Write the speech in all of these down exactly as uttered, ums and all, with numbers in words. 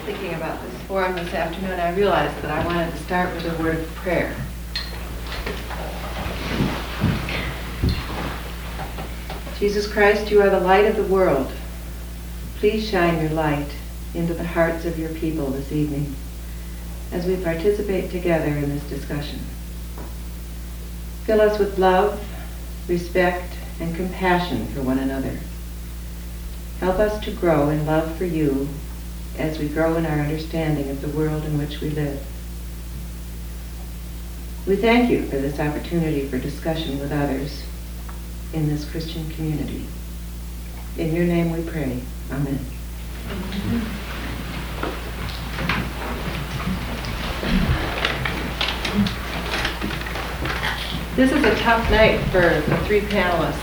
thinking about this forum this afternoon, I realized that I wanted to start with a word of prayer. Jesus Christ, you are the light of the world. Please shine your light into the hearts of your people this evening as we participate together in this discussion. Fill us with love, respect, and compassion for one another. Help us to grow in love for you as we grow in our understanding of the world in which we live. We thank you for this opportunity for discussion with others in this Christian community. In your name we pray. Amen. This is a tough night for the three panelists.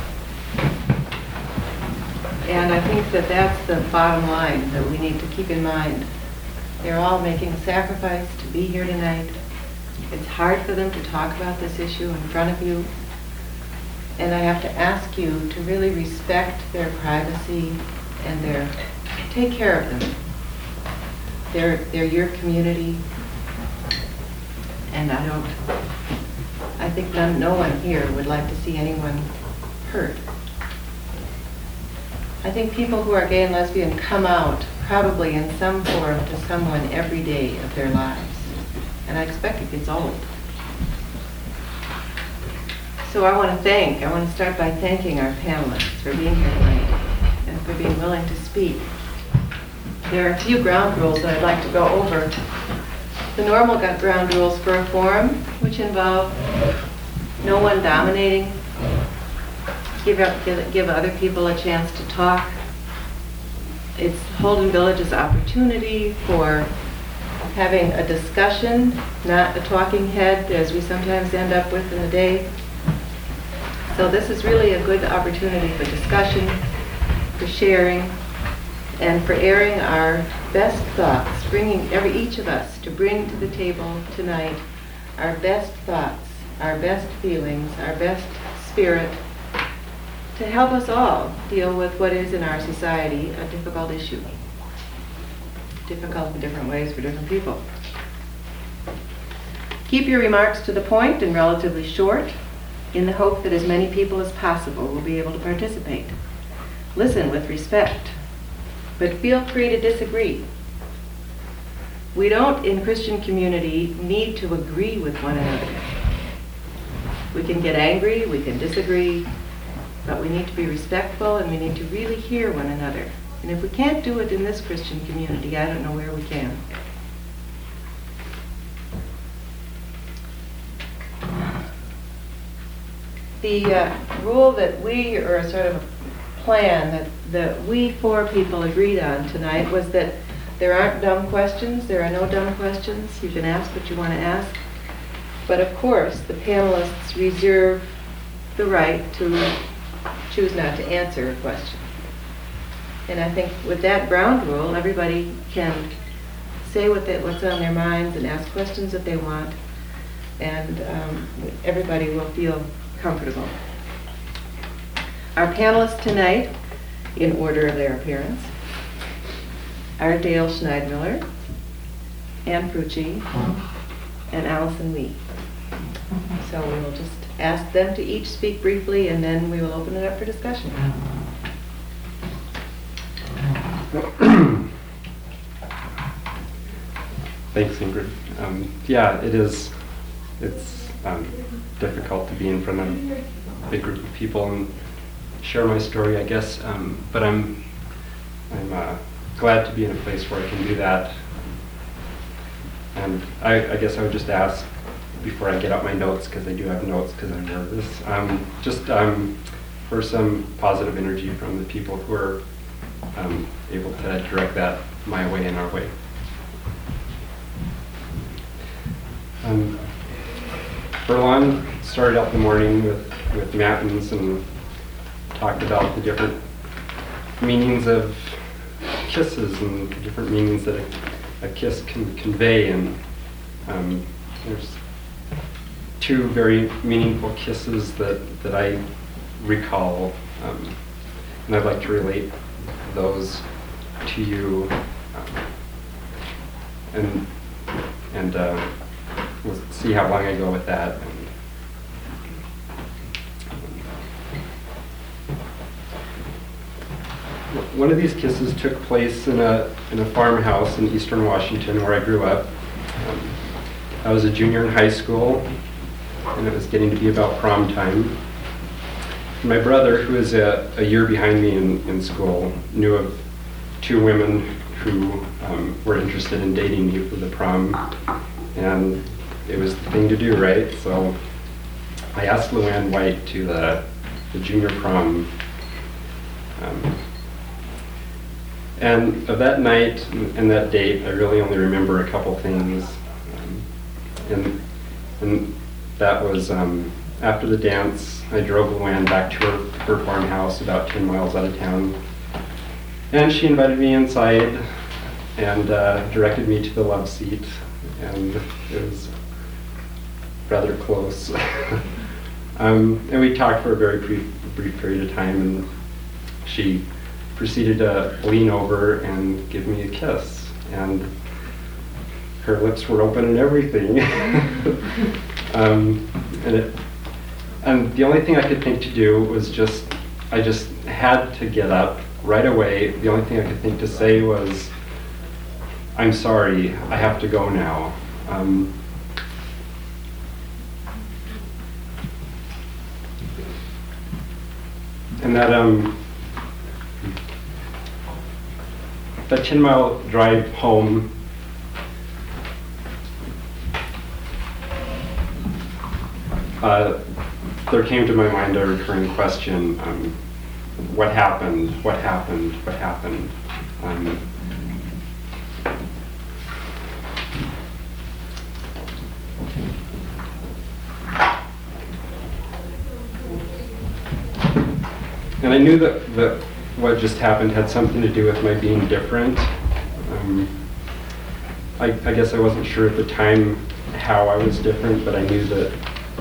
And I think that that's the bottom line that we need to keep in mind. They're all making a sacrifice to be here tonight. It's hard for them to talk about this issue in front of you. And I have to ask you to really respect their privacy and their, take care of them. They're, they're your community. And I don't, I think none, no one here would like to see anyone hurt. I think people who are gay and lesbian come out probably in some form to someone every day of their lives. And I expect it gets old. So I want to thank, I want to start by thanking our panelists for being here tonight and for being willing to speak. There are a few ground rules that I'd like to go over. The normal ground rules for a forum, which involve no one dominating, Give, up, give, give other people a chance to talk. It's Holden Village's opportunity for having a discussion, not a talking head, as we sometimes end up with in the day. So this is really a good opportunity for discussion, for sharing, and for airing our best thoughts, bringing every each of us to bring to the table tonight our best thoughts, our best feelings, our best spirit, to help us all deal with what is in our society a difficult issue. Difficult in different ways for different people. Keep your remarks to the point and relatively short, in the hope that as many people as possible will be able to participate. Listen with respect, but feel free to disagree. We don't, in Christian community, need to agree with one another. We can get angry, we can disagree, but we need to be respectful and we need to really hear one another. And if we can't do it in this Christian community, I don't know where we can. The uh, rule that we, or a sort of a plan that, that we four people agreed on tonight was that there aren't dumb questions, there are no dumb questions. You can ask what you want to ask. But of course, the panelists reserve the right to choose not to answer a question. And I think with that ground rule, everybody can say what they, what's on their minds and ask questions that they want, and um, everybody will feel comfortable. Our panelists tonight, in order of their appearance, are Dale Schneidmiller, Ann Frucci, and Allison Lee. So we will just ask them to each speak briefly, and then we will open it up for discussion. Thanks, Ingrid. Um, yeah, it is. It's um, difficult to be in front of a big group of people and share my story, I guess. Um, but I'm I'm uh, glad to be in a place where I can do that. And I, I guess I would just ask, before I get out my notes, because I do have notes because I'm nervous, um, just um, for some positive energy from the people who are um, able to direct that my way and our way. Um, Furlong started out the morning with, with matins and talked about the different meanings of kisses and the different meanings that a, a kiss can convey. And um, there's two very meaningful kisses that, that I recall, um, and I'd like to relate those to you. Um, and and uh, we'll see how long I go with that. And, one of these kisses took place in a in a farmhouse in eastern Washington where I grew up. Um, I was a junior in high school, and it was getting to be about prom time. My brother, who is a, a year behind me in, in school, knew of two women who um, were interested in dating me for the prom, and it was the thing to do, right? So I asked Luann White to the, the junior prom. Um, and of that night and that date, I really only remember a couple things. Um, and, and that was um, after the dance, I drove Luann back to her, her farmhouse about ten miles out of town. And she invited me inside and uh, directed me to the love seat. And it was rather close. um, and we talked for a very brief, brief period of time, and she proceeded to lean over and give me a kiss. And her lips were open and everything. um, and it, and the only thing I could think to do was just, I just had to get up right away. The only thing I could think to say was, "I'm sorry, I have to go now." Um, and that um, that ten mile drive home, uh, there came to my mind a recurring question: um, what happened? What happened? What happened? Um, and I knew that, that what just happened had something to do with my being different. Um, I, I guess I wasn't sure at the time how I was different, but I knew that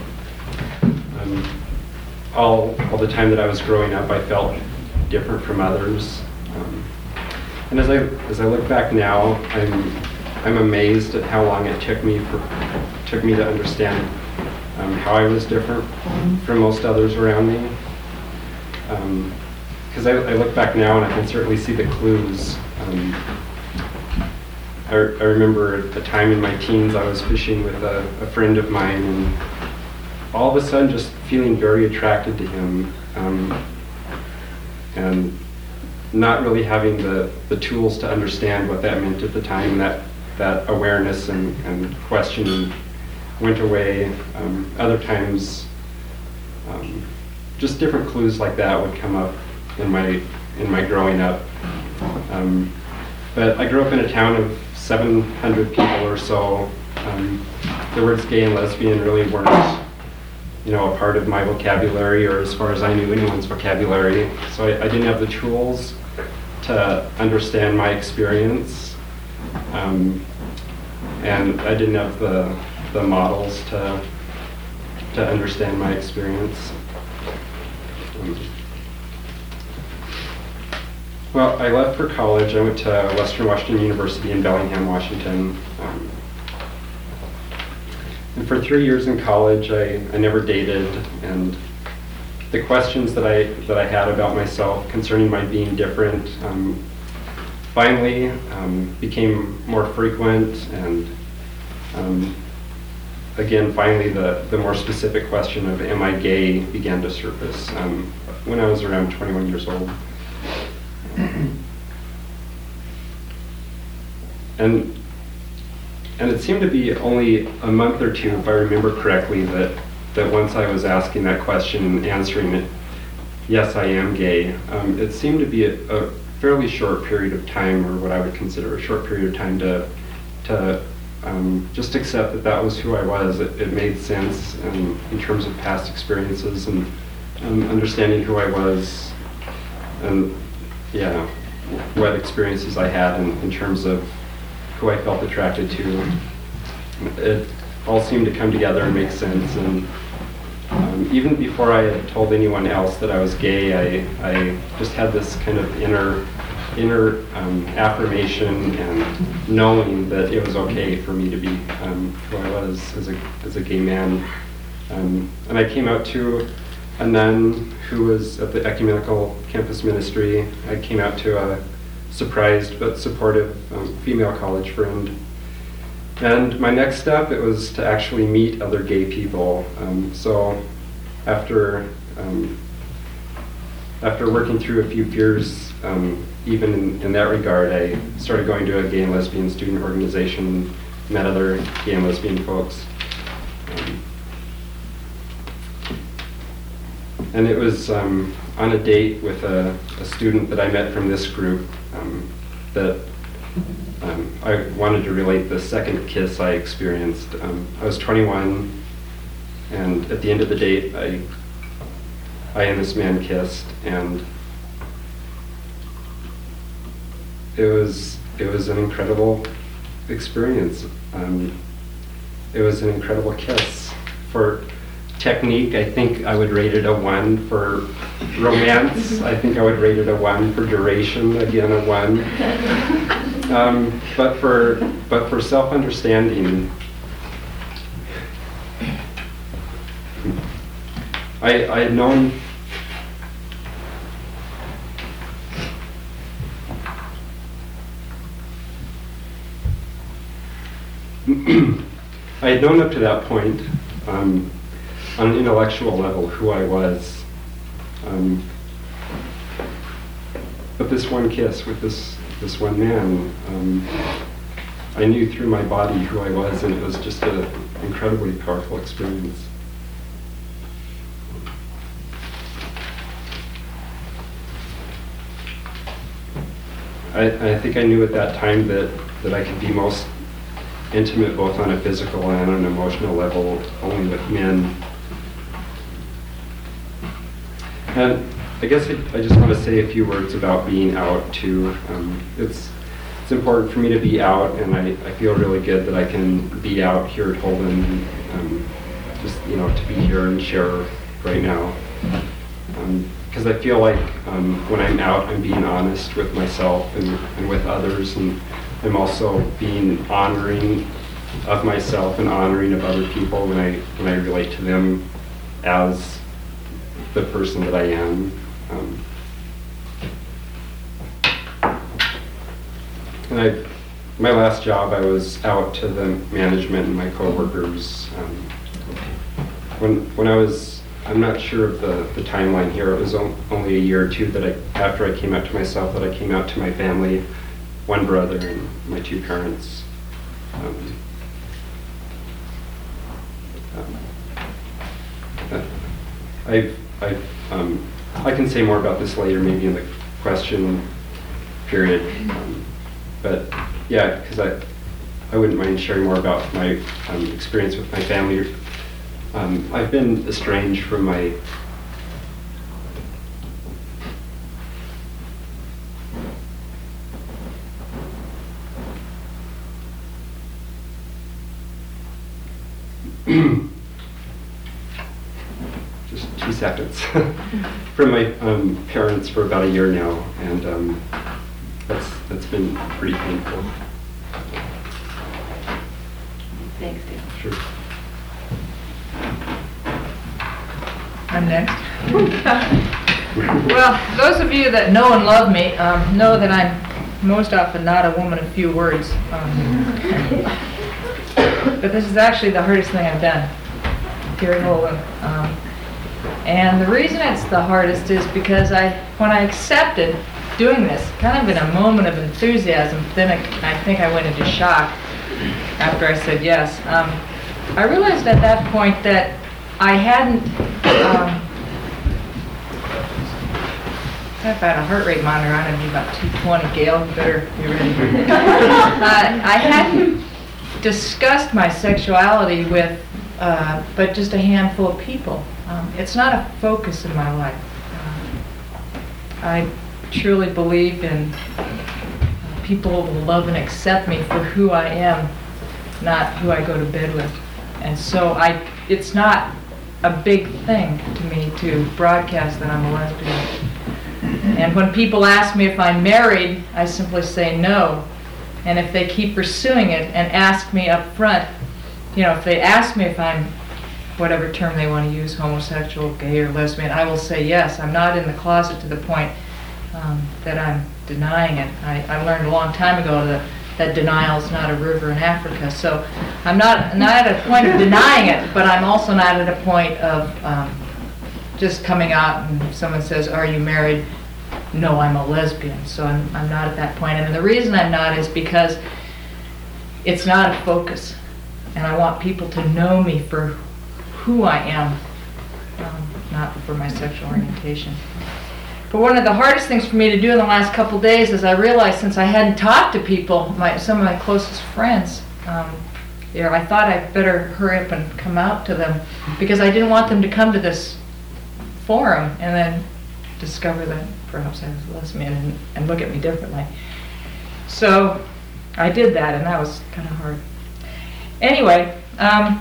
um, all, all the time that I was growing up, I felt different from others. Um, and as I as I look back now, I'm I'm amazed at how long it took me for took me to understand um, how I was different from most others around me. Because um, I, I look back now and I can certainly see the clues. Um, I, I remember a time in my teens I was fishing with a, a friend of mine, and all of a sudden just feeling very attracted to him, um, and not really having the, the tools to understand what that meant at the time. That that awareness and, and questioning went away. Um, other times, um, just different clues like that would come up in my in my growing up. Um, but I grew up in a town of seven hundred people or so. Um, the words gay and lesbian really weren't, you know, a part of my vocabulary, or as far as I knew, anyone's vocabulary. So I, I didn't have the tools to understand my experience, um, and I didn't have the the models to to understand my experience. Um, well, I left for college. I went to Western Washington University in Bellingham, Washington. Um, And for three years in college, I, I never dated, and the questions that I that I had about myself concerning my being different um, finally um, became more frequent, and um, again, finally, the, the more specific question of am I gay began to surface um, when I was around twenty-one years old. And And it seemed to be only a month or two, if I remember correctly, that, that once I was asking that question and answering it, yes, I am gay, um, it seemed to be a, a fairly short period of time, or what I would consider a short period of time, to, to um, just accept that that was who I was. It, it made sense um, in terms of past experiences and um, understanding who I was, and yeah, what experiences I had in, in terms of who I felt attracted to. It all seemed to come together and make sense. And um, even before I had told anyone else that I was gay, I, I just had this kind of inner inner um, affirmation and knowing that it was okay for me to be um, who I was as a, as a gay man. Um, and I came out to a nun who was at the ecumenical campus ministry. I came out to a surprised but supportive um, female college friend. And my next step, it was to actually meet other gay people. Um, so after um, after working through a few fears, um, even in, in that regard, I started going to a gay and lesbian student organization, met other gay and lesbian folks. Um, and it was um, on a date with a, a student that I met from this group um, that um, I wanted to relate the second kiss I experienced. Um, I was twenty-one, and at the end of the date, I I and this man kissed, and it was it was an incredible experience. Um, it was an incredible kiss. For technique, I think I would rate it a one. For romance, I think I would rate it a one. For duration, again a one. Um, but for but for self-understanding, I I had known. I had known up to that point, um, on an intellectual level, who I was. Um, but this one kiss with this this one man, um, I knew through my body who I was, and it was just an incredibly powerful experience. I, I think I knew at that time that, that I could be most intimate both on a physical and an emotional level only with men. And I guess I, I just want to say a few words about being out too. Um, it's it's important for me to be out, and I, I feel really good that I can be out here at Holden, um, just you know to be here and share right now. Because um, I feel like um, when I'm out, I'm being honest with myself and, and with others, and I'm also being honoring of myself and honoring of other people when I when I relate to them as the person that I am. Um, and I, my last job, I was out to the management and my coworkers. Um, when when I was, I'm not sure of the, the timeline here. It was o- only a year or two that I, after I came out to myself, that I came out to my family, one brother and my two parents. Um, uh, I've, I've, um, I can say more about this later, maybe in the question period. Um, but yeah, because I, I wouldn't mind sharing more about my um, experience with my family. Um, I've been estranged from my just two seconds from my um, parents for about a year now, and um, that's that's been pretty painful. Thanks, Dale. Sure. I'm next. Well, those of you that know and love me um, know that I'm most often not a woman of few words. Um, but this is actually the hardest thing I've done here at Holden. Um, and the reason it's the hardest is because I, when I accepted doing this, kind of in a moment of enthusiasm, then I, I think I went into shock after I said yes. Um, I realized at that point that I hadn't, um, if I had a heart rate monitor on, it'd be about two twenty. Gail, you better be ready. uh, I hadn't discussed my sexuality with uh, but just a handful of people. Um, it's not a focus in my life. Uh, I truly believe in uh, people will love and accept me for who I am, not who I go to bed with. And so I, it's not a big thing to me to broadcast that I'm a lesbian. And when people ask me if I'm married, I simply say no. And if they keep pursuing it and ask me up front, you know, if they ask me if I'm, whatever term they want to use, homosexual, gay, or lesbian, I will say yes. I'm not in the closet to the point um, that I'm denying it. I, I learned a long time ago that, that denial is not a river in Africa. So I'm not, not at a point of denying it, but I'm also not at a point of um, just coming out and someone says, are you married? No, I'm a lesbian. So I'm, I'm not at that point. And the reason I'm not is because it's not a focus. And I want people to know me for who I am, um, not for my sexual orientation. But one of the hardest things for me to do in the last couple days is I realized since I hadn't talked to people, my, some of my closest friends, um, you know, I thought I'd better hurry up and come out to them because I didn't want them to come to this forum and then discover that perhaps I was lesbian and, and look at me differently. So I did that, and that was kind of hard. Anyway, um,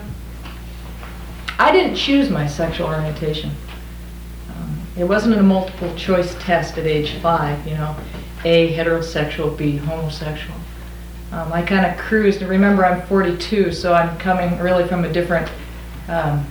I didn't choose my sexual orientation. Um, it wasn't a multiple choice test at age five, you know, A, heterosexual, B, homosexual. Um, I kind of cruised, and remember I'm forty-two, so I'm coming really from a different um,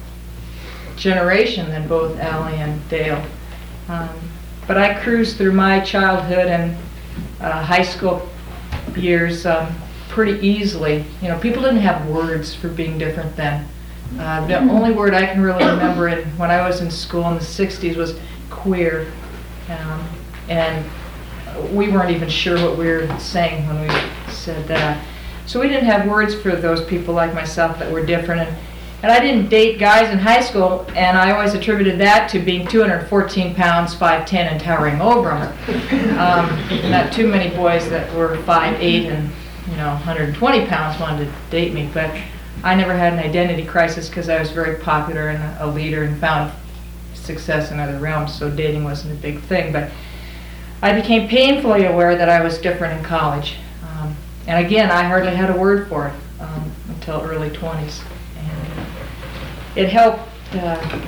generation than both Allie and Dale. Um, but I cruised through my childhood and uh, high school years um, pretty easily. You know, people didn't have words for being different then. Uh, the only word I can really remember in, when I was in school in the sixties was queer. Um, and we weren't even sure what we were saying when we said that. So we didn't have words for those people like myself that were different. And, and I didn't date guys in high school, and I always attributed that to being two hundred fourteen pounds, five ten, and towering over them. Um, not too many boys that were five eight and, you know, one hundred twenty pounds wanted to date me, but I never had an identity crisis because I was very popular and a leader and found success in other realms, so dating wasn't a big thing. But I became painfully aware that I was different in college. Um, and again, I hardly had a word for it um, until early twenties. And it helped. Uh,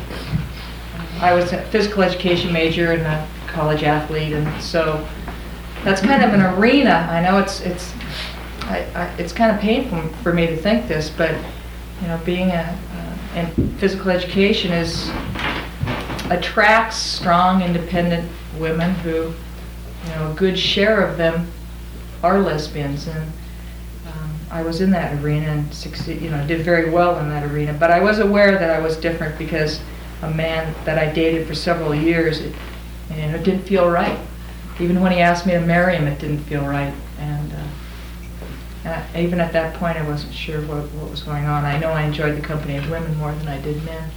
I was a physical education major and a college athlete, and so that's kind of an arena. I know it's it's I, I, it's kind of painful for me to think this, but you know, being a uh, in physical education is attracts strong, independent women who, you know, a good share of them are lesbians, and um, I was in that arena and succeed, you know, did very well in that arena. But I was aware that I was different because a man that I dated for several years, it, you know, it didn't feel right. Even when he asked me to marry him, it didn't feel right. And uh, uh, even at that point, I wasn't sure what, what was going on. I know I enjoyed the company of women more than I did men.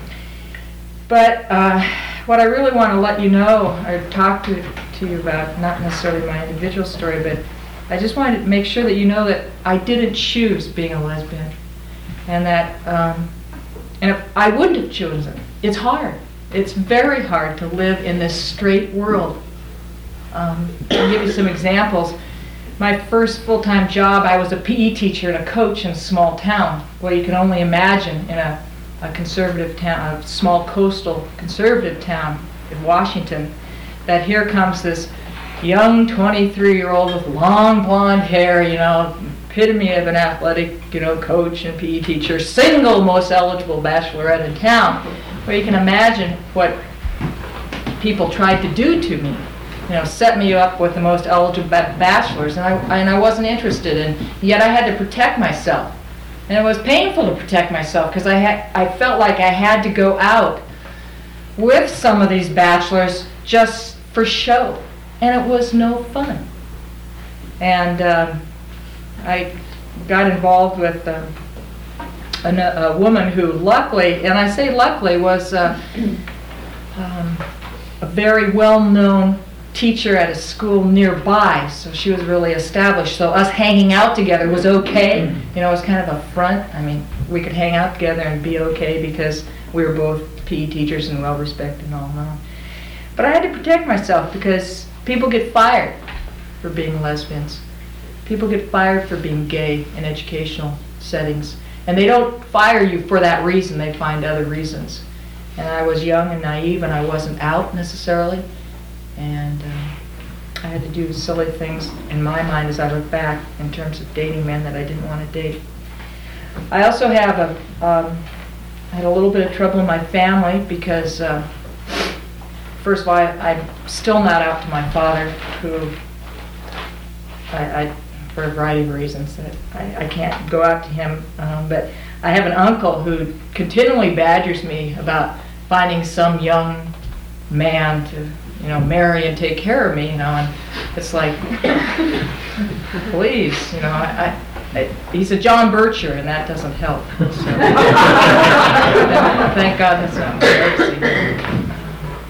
But uh, what I really want to let you know, or talk to, to you about, not necessarily my individual story, but I just wanted to make sure that you know that I didn't choose being a lesbian. And that, um, and if I wouldn't have chosen, it's hard. It's very hard to live in this straight world. Um, I'll give you some examples. My first full-time job, I was a P E teacher and a coach in a small town. Well, you can only imagine in a a conservative town, a small coastal conservative town in Washington, that here comes this young twenty-three-year-old with long blonde hair, you know, epitome of an athletic, you know, coach and P E teacher, single most eligible bachelorette in town. Well, you can imagine what people tried to do to me. You know, set me up with the most eligible ba- bachelors, and I and I wasn't interested in. Yet I had to protect myself. And it was painful to protect myself because I had, I felt like I had to go out with some of these bachelors just for show, and it was no fun. And um, I got involved with uh, a, a woman who, luckily, and I say luckily, was uh, um, a very well-known teacher at a school nearby, so she was really established. So us hanging out together was okay. You know, it was kind of a front. I mean, we could hang out together and be okay because we were both P E teachers and well respected and all known. But I had to protect myself because people get fired for being lesbians. People get fired for being gay in educational settings. And they don't fire you for that reason. They find other reasons. And I was young and naive and I wasn't out necessarily. And uh, I had to do silly things in my mind as I look back in terms of dating men that I didn't want to date. I also have a, um, I had a little bit of trouble in my family because, uh, first of all, I, I'm still not out to my father, who, I, I for a variety of reasons, that I, I can't go out to him. Um, but I have an uncle who continually badgers me about finding some young man to, you know, marry and take care of me, you know, and it's like, please, you know, I, I, I he's a John Bircher, and that doesn't help. So. Thank God that's not my legacy.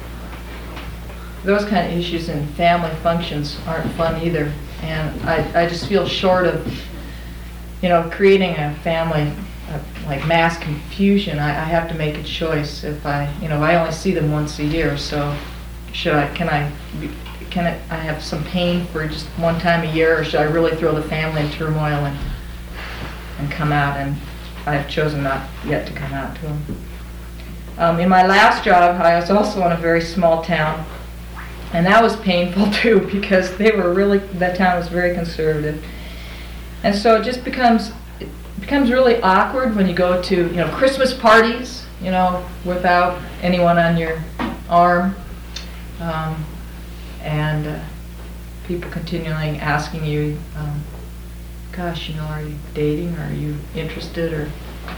Those kind of issues in family functions aren't fun either, and I, I just feel short of, you know, creating a family uh, like mass confusion. I, I have to make a choice. If I, you know, I only see them once a year, so should I, can I, be, can I, I have some pain for just one time a year, or should I really throw the family in turmoil and and come out? And I've chosen not yet to come out to them. Um, in my last job, I was also in a very small town. And that was painful too, because they were really, that town was very conservative. And so it just becomes, it becomes really awkward when you go to, you know, Christmas parties, you know, without anyone on your arm. Um, and uh, people continually asking you, um, gosh, you know, are you dating, or are you interested, or...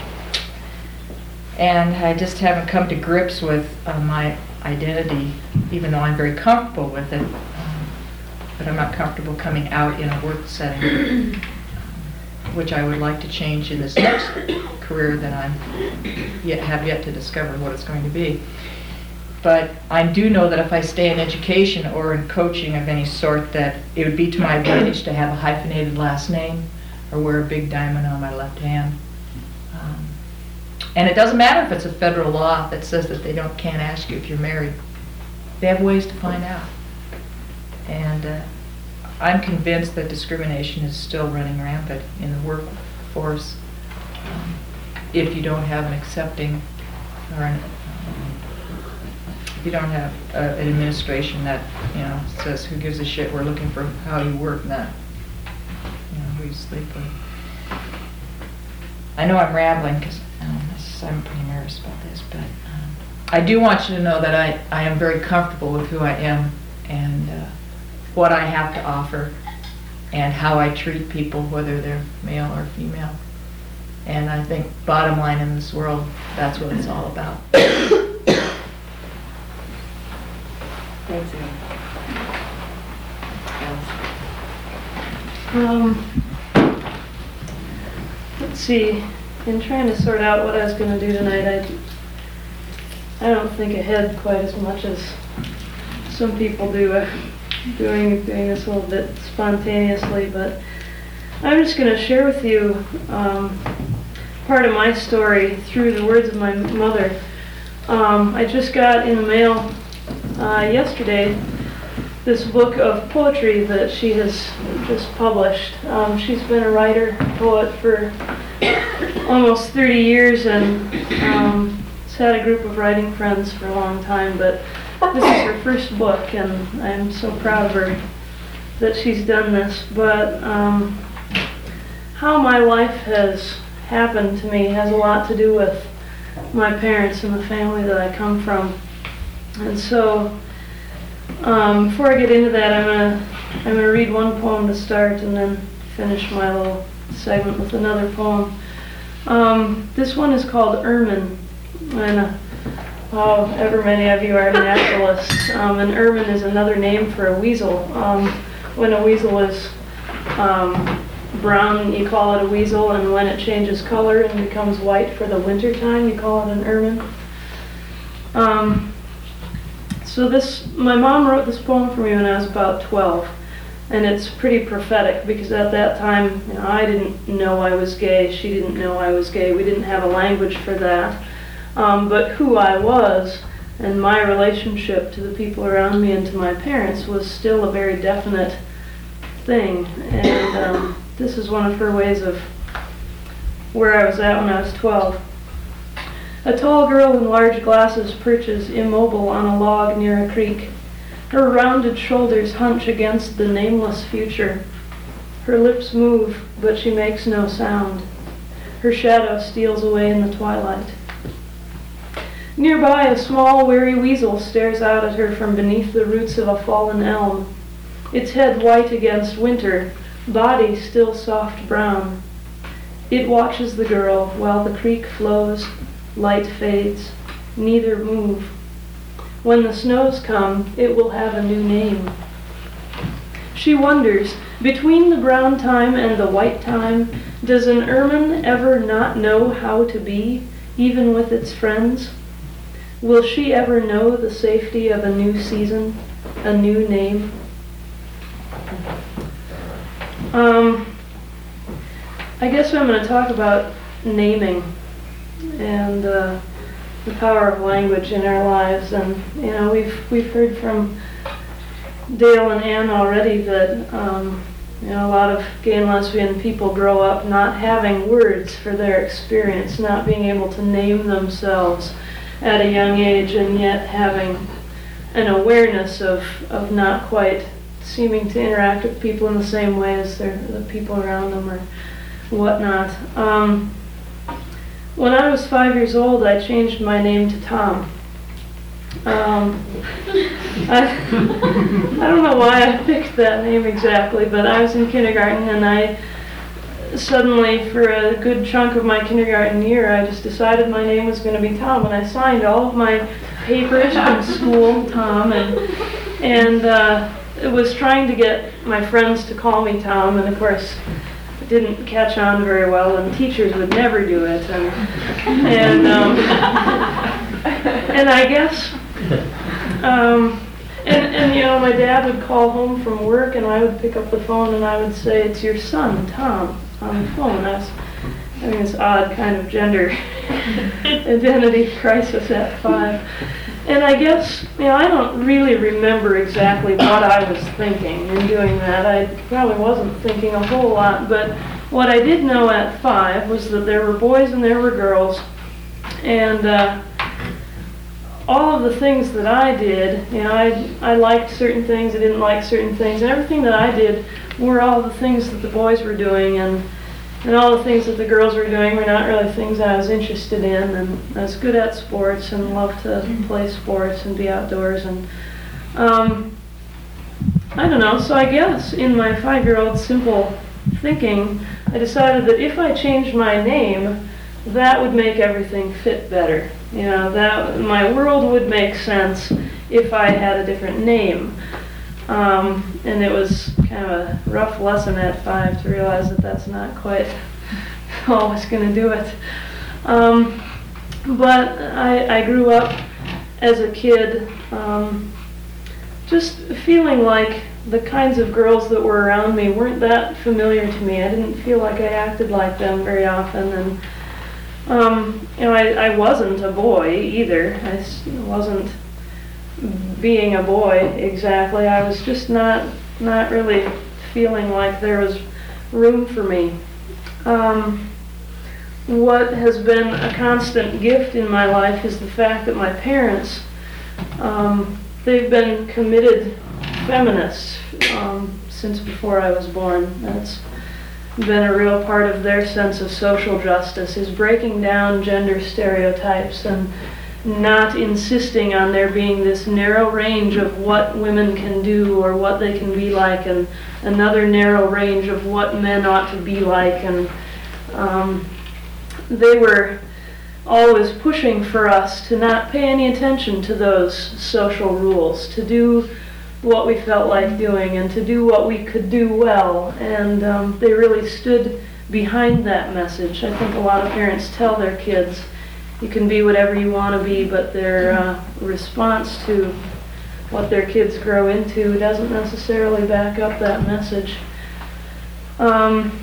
And I just haven't come to grips with uh, my identity, even though I'm very comfortable with it, um, but I'm not comfortable coming out in a work setting, which I would like to change in this next career that I'm yet have yet to discover what it's going to be. But I do know that if I stay in education or in coaching of any sort, that it would be to my advantage to have a hyphenated last name or wear a big diamond on my left hand. Um, And it doesn't matter if it's a federal law that says that they don't can't ask you if you're married. They have ways to find out. And uh, I'm convinced that discrimination is still running rampant in the workforce um, if you don't have an accepting, or an, um, if you don't have uh, an administration that, you know, says, who gives a shit, we're looking for how you work, not, you know, who you sleep with. I know I'm rambling because um, I'm pretty nervous about this, but um, I do want you to know that I, I am very comfortable with who I am and uh, what I have to offer and how I treat people, whether they're male or female. And I think bottom line in this world, that's what it's all about. Thanks, Ann. Alice. Um, let's see. In trying to sort out what I was going to do tonight, I, I don't think ahead quite as much as some people do. Uh, doing doing this a little bit spontaneously, but I'm just going to share with you um, part of my story through the words of my mother. Um, I just got in the mail uh, yesterday this book of poetry that she has just published. Um, she's been a writer, poet for almost thirty years, and um, has had a group of writing friends for a long time, but this is her first book, and I'm so proud of her that she's done this. But um, how my life has happened to me has a lot to do with my parents and the family that I come from. And so um, before I get into that, I'm gonna I'm gonna read one poem to start, and then finish my little segment with another poem. Um, this one is called Ermine, and uh, however many of you are naturalists, um, an ermine is another name for a weasel. Um, when a weasel is um, brown, you call it a weasel, and when it changes color and becomes white for the winter time, you call it an ermine. Um, so this, my mom wrote this poem for me when I was about twelve. And it's pretty prophetic, because at that time, you know, I didn't know I was gay, she didn't know I was gay, we didn't have a language for that. Um, but who I was and my relationship to the people around me and to my parents was still a very definite thing. And um, this is one of her ways of where I was at when I was twelve. A tall girl in large glasses perches immobile on a log near a creek. Her rounded shoulders hunch against the nameless future. Her lips move, but she makes no sound. Her shadow steals away in the twilight. Nearby, a small, weary weasel stares out at her from beneath the roots of a fallen elm, its head white against winter, body still soft brown. It watches the girl while the creek flows, light fades, neither move. When the snows come, it will have a new name. She wonders, between the brown time and the white time, does an ermine ever not know how to be, even with its friends? Will she ever know the safety of a new season, a new name? Um, I guess I'm going to talk about naming and uh, the power of language in our lives. And you know, we've we've heard from Dale and Ann already that um, you know, a lot of gay and lesbian people grow up not having words for their experience, not being able to name themselves at a young age, and yet having an awareness of, of not quite seeming to interact with people in the same way as their, the people around them or whatnot. Um, when I was five years old, I changed my name to Tom. Um, I, I don't know why I picked that name exactly, but I was in kindergarten and I suddenly, for a good chunk of my kindergarten year, I just decided my name was going to be Tom, and I signed all of my papers from school Tom, and and uh, it was trying to get my friends to call me Tom, and of course it didn't catch on very well, and teachers would never do it, and and um, and I guess um, and and you know, my dad would call home from work, and I would pick up the phone and I would say, "It's your son, Tom," on the phone. I was having this odd kind of gender identity crisis at five. And I guess, you know, I don't really remember exactly what I was thinking in doing that. I probably wasn't thinking a whole lot, but what I did know at five was that there were boys and there were girls, and uh, all of the things that I did, you know, I, I liked certain things, I didn't like certain things, and everything that I did were all the things that the boys were doing, and and all the things that the girls were doing were not really things I was interested in, and I was good at sports and loved to play sports and be outdoors, and um, I don't know, so I guess in my five-year-old simple thinking, I decided that if I changed my name, that would make everything fit better. You know, that my world would make sense if I had a different name. Um, and it was kind of a rough lesson at five to realize that that's not quite always going to do it. Um, but I, I grew up as a kid um, just feeling like the kinds of girls that were around me weren't that familiar to me. I didn't feel like I acted like them very often, and um, you know, I, I wasn't a boy either. I s- wasn't being a boy exactly. I was just not not really feeling like there was room for me. Um, what has been a constant gift in my life is the fact that my parents, um, they've been committed feminists um, since before I was born. That's been a real part of their sense of social justice, is breaking down gender stereotypes and not insisting on there being this narrow range of what women can do or what they can be like, and another narrow range of what men ought to be like. And um, they were always pushing for us to not pay any attention to those social rules, to do what we felt like doing and to do what we could do well. And um, they really stood behind that message. I think a lot of parents tell their kids, you can be whatever you want to be, but their uh, response to what their kids grow into doesn't necessarily back up that message. Um,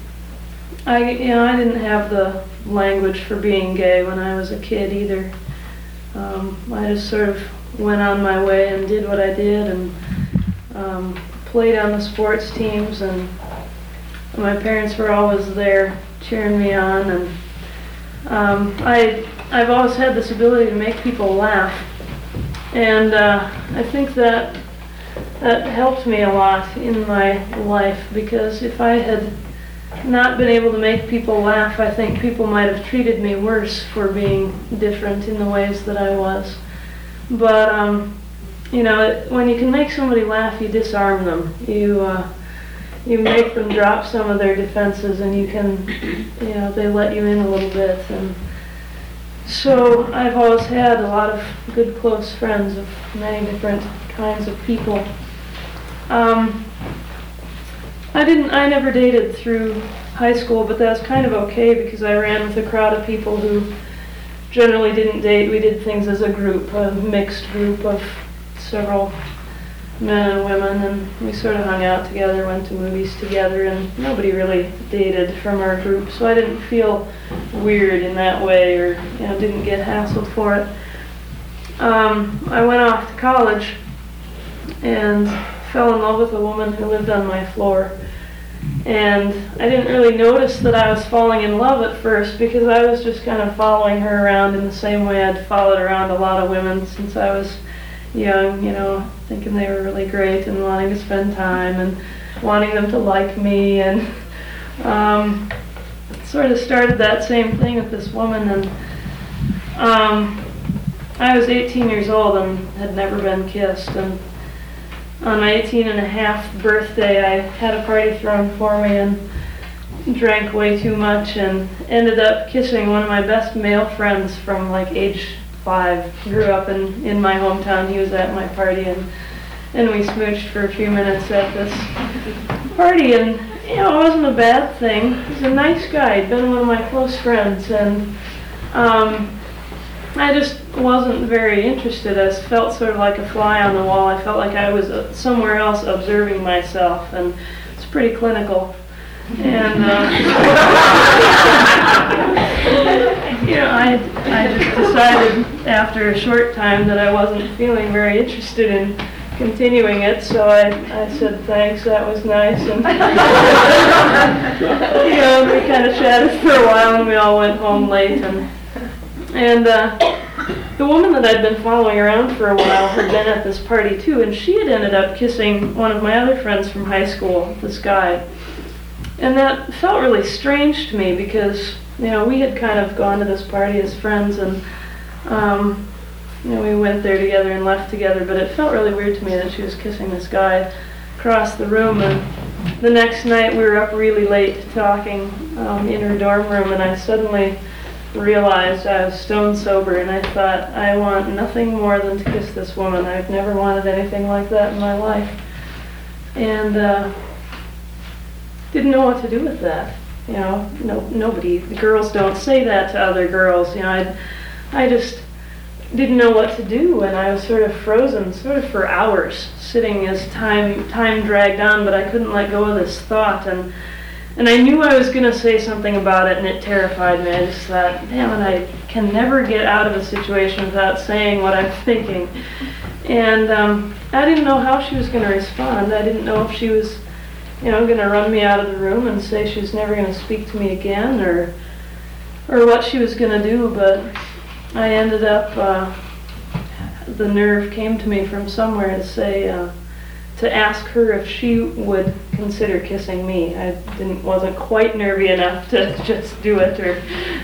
I, you know, I didn't have the language for being gay when I was a kid either. Um, I just sort of went on my way and did what I did, and um, played on the sports teams, and my parents were always there cheering me on, and Um, I, I've always had this ability to make people laugh, and uh, I think that that helped me a lot in my life, because if I had not been able to make people laugh, I think people might have treated me worse for being different in the ways that I was. But, um, you know, when you can make somebody laugh, you disarm them. You, uh, you make them drop some of their defenses, and you can, you know, they let you in a little bit. And so I've always had a lot of good close friends of many different kinds of people. Um, I didn't, I never dated through high school, but that was kind of okay because I ran with a crowd of people who generally didn't date. We did things as a group, a mixed group of several men and women, and we sort of hung out together, went to movies together, and nobody really dated from our group, so I didn't feel weird in that way, or, you know, didn't get hassled for it. Um, I went off to college and fell in love with a woman who lived on my floor. And I didn't really notice that I was falling in love at first, because I was just kind of following her around in the same way I'd followed around a lot of women since I was young, you know, thinking they were really great and wanting to spend time and wanting them to like me. And um, sort of started that same thing with this woman. And um, I was eighteen years old and had never been kissed. And on my eighteen and a half birthday, I had a party thrown for me and drank way too much and ended up kissing one of my best male friends from like age five. Grew up in, in my hometown. He was at my party, and and we smooched for a few minutes at this party, and you know, it wasn't a bad thing. He was a nice guy. He'd been one of my close friends, and um, I just wasn't very interested. I felt sort of like a fly on the wall. I felt like I was uh, somewhere else observing myself, and it's pretty clinical. And uh, you know, I I just decided after a short time that I wasn't feeling very interested in continuing it, so I, I said thanks, that was nice, and you know, we kind of chatted for a while, and we all went home late, and and uh, the woman that I'd been following around for a while had been at this party too, and she had ended up kissing one of my other friends from high school, this guy. And that felt really strange to me because, you know, we had kind of gone to this party as friends, and um, you know, we went there together and left together, but it felt really weird to me that she was kissing this guy across the room. And the next night we were up really late talking um, in her dorm room, and I suddenly realized I was stone sober, and I thought, I want nothing more than to kiss this woman. I've never wanted anything like that in my life. And uh, didn't know what to do with that. You know, no, nobody, the girls don't say that to other girls. You know, I, I just didn't know what to do, and I was sort of frozen, sort of for hours, sitting as time time dragged on, but I couldn't let go of this thought. And and I knew I was going to say something about it, and it terrified me. I just thought, damn it, I can never get out of a situation without saying what I'm thinking. And um, I didn't know how she was going to respond. I didn't know if she was, you know, going to run me out of the room and say she was never going to speak to me again, or or what she was going to do. But I ended up, uh, the nerve came to me from somewhere to say, uh, to ask her if she would consider kissing me. I didn't, wasn't quite nervy enough to just do it, or,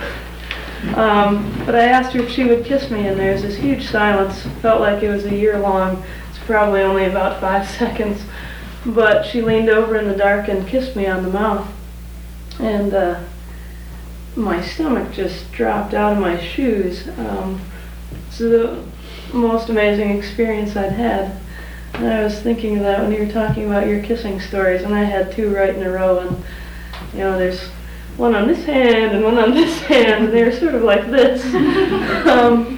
um, but I asked her if she would kiss me, and there was this huge silence. Felt like it was a year long. It's probably only about five seconds. But she leaned over in the dark and kissed me on the mouth. And uh, my stomach just dropped out of my shoes. Um, it's the most amazing experience I'd had. And I was thinking of that when you were talking about your kissing stories, and I had two right in a row. And, you know, there's one on this hand and one on this hand, and they were sort of like this. um,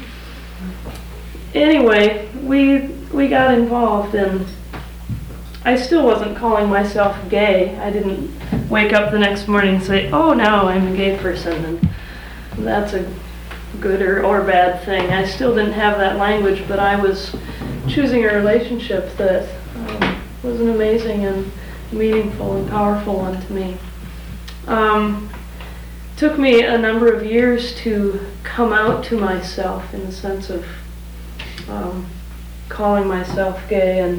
anyway, we, we got involved, and I still wasn't calling myself gay. I didn't wake up the next morning and say, oh, now I'm a gay person, and that's a good or, or bad thing. I still didn't have that language, but I was choosing a relationship that um, was an amazing and meaningful and powerful one to me. Um, took me a number of years to come out to myself in the sense of um, calling myself gay and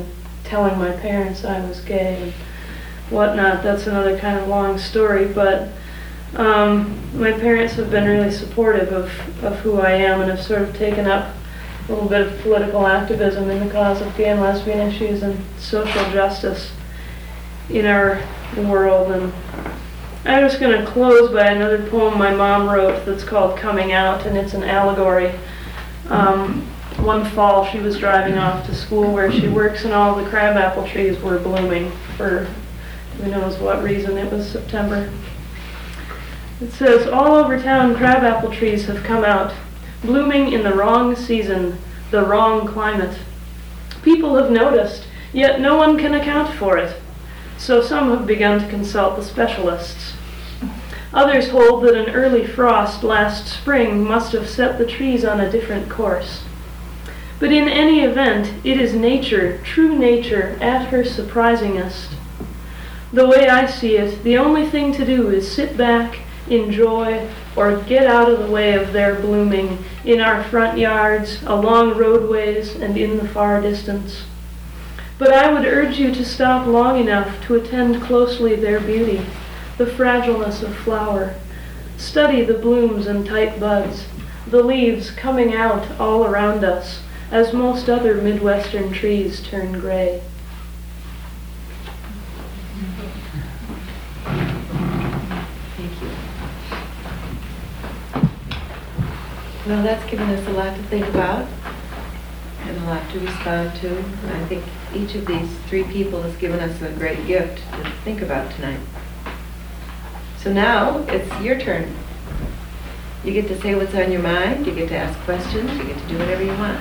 telling my parents I was gay and whatnot. That's another kind of long story, but um, my parents have been really supportive of, of who I am and have sort of taken up a little bit of political activism in the cause of gay and lesbian issues and social justice in our world. And I'm just going to close by another poem my mom wrote that's called Coming Out, and it's an allegory. Um, one fall she was driving off to school where she works, and all the crabapple trees were blooming for who knows what reason. It was September. It says, all over town crabapple trees have come out, blooming in the wrong season, the wrong climate. People have noticed, yet no one can account for it. So some have begun to consult the specialists. Others hold that an early frost last spring must have set the trees on a different course. But in any event, it is nature, true nature, at her surprisingest. The way I see it, the only thing to do is sit back, enjoy, or get out of the way of their blooming in our front yards, along roadways, and in the far distance. But I would urge you to stop long enough to attend closely their beauty, the fragileness of flower. Study the blooms and tight buds, the leaves coming out all around us, as most other Midwestern trees turn gray. Thank you. Well, that's given us a lot to think about and a lot to respond to. And I think each of these three people has given us a great gift to think about tonight. So now it's your turn. You get to say what's on your mind, you get to ask questions, you get to do whatever you want.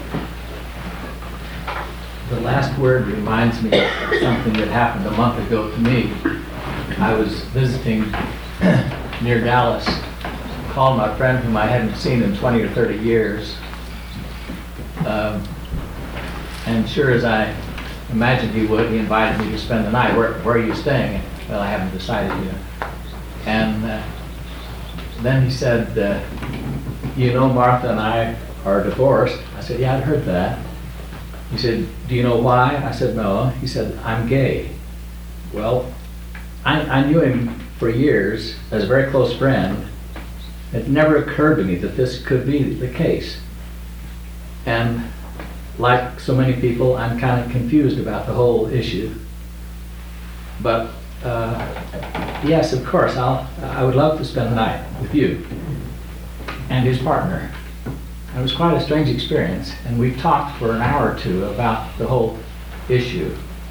The last word reminds me of something that happened a month ago to me. I was visiting near Dallas, called my friend whom I hadn't seen in twenty or thirty years. Um, and sure as I imagined he would, he invited me to spend the night. Where, where are you staying? Well, I haven't decided yet. And uh, then he said, uh, you know, Martha and I are divorced. I said, yeah, I'd heard that. He said, do you know why? I said, no. He said, I'm gay. Well, I, I knew him for years as a very close friend. It never occurred to me that this could be the case. And like so many people, I'm kind of confused about the whole issue. But uh, yes, of course, I'll, I would love to spend the night with you and his partner. It was quite a strange experience, and we've talked for an hour or two about the whole issue.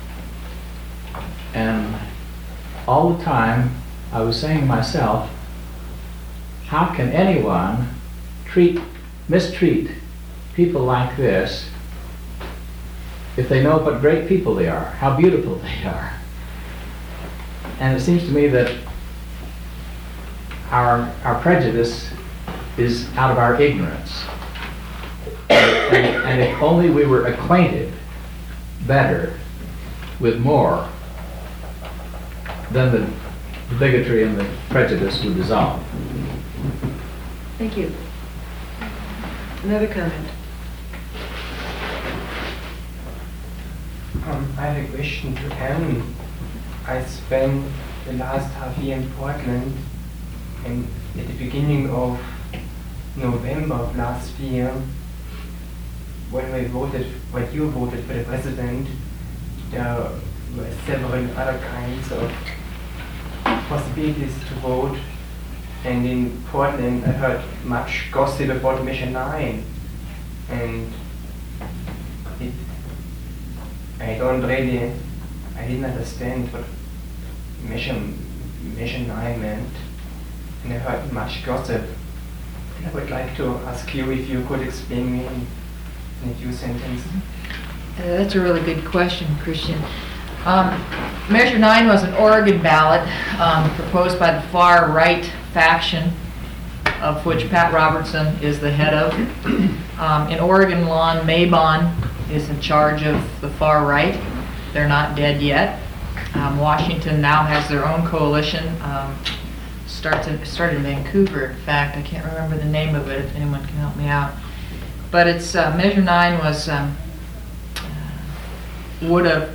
And all the time, I was saying to myself, how can anyone treat, mistreat people like this if they know what great people they are, how beautiful they are? And it seems to me that our, our prejudice is out of our ignorance. And, and if only we were acquainted better with more, then the, the bigotry and the prejudice would dissolve. Thank you. Another comment. Um, I have a question to Anne. I spent the last half year in Portland, and at the beginning of November of last year, when we voted, when you voted for the president, there were several other kinds of possibilities to vote. And in Portland, I heard much gossip about Measure nine, and it, I don't really, I didn't understand what Measure, Measure nine meant, and I heard much gossip. And I would like to ask you if you could explain me in, in a few sentences. Uh, that's a really good question, Christian. Um, Measure nine was an Oregon ballot um, proposed by the far right faction, of which Pat Robertson is the head of. Um, in Oregon, Lon Mabon is in charge of the far right. They're not dead yet. Um, Washington now has their own coalition. Um, starts in, started in Vancouver, in fact. I can't remember the name of it, if anyone can help me out. But it's uh, Measure nine was um, uh, would have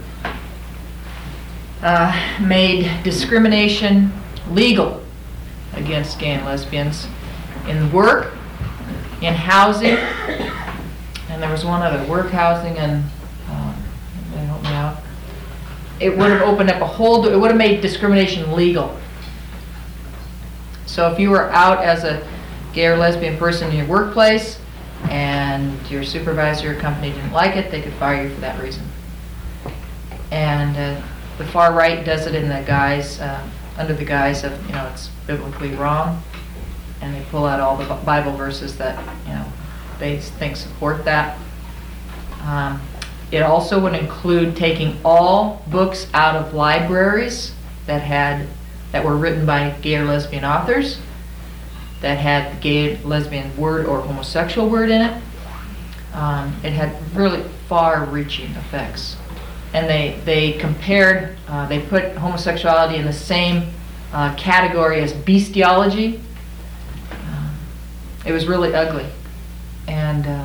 uh, made discrimination legal against gay and lesbians in work, in housing, and there was one other, work, housing, and, um, help me out. It would have opened up a whole, it would have made discrimination legal. So if you were out as a gay or lesbian person in your workplace and your supervisor or company didn't like it, they could fire you for that reason. And uh, the far right does it in the guise, uh, under the guise of, you know, it's biblically wrong, and they pull out all the Bible verses that, you know, they think support that. Um, it also would include taking all books out of libraries that had that were written by gay or lesbian authors, that had the gay, lesbian word or homosexual word in it. Um, it had really far-reaching effects. And they, they compared, uh, they put homosexuality in the same uh, category as bestiality. Um, it was really ugly. And uh,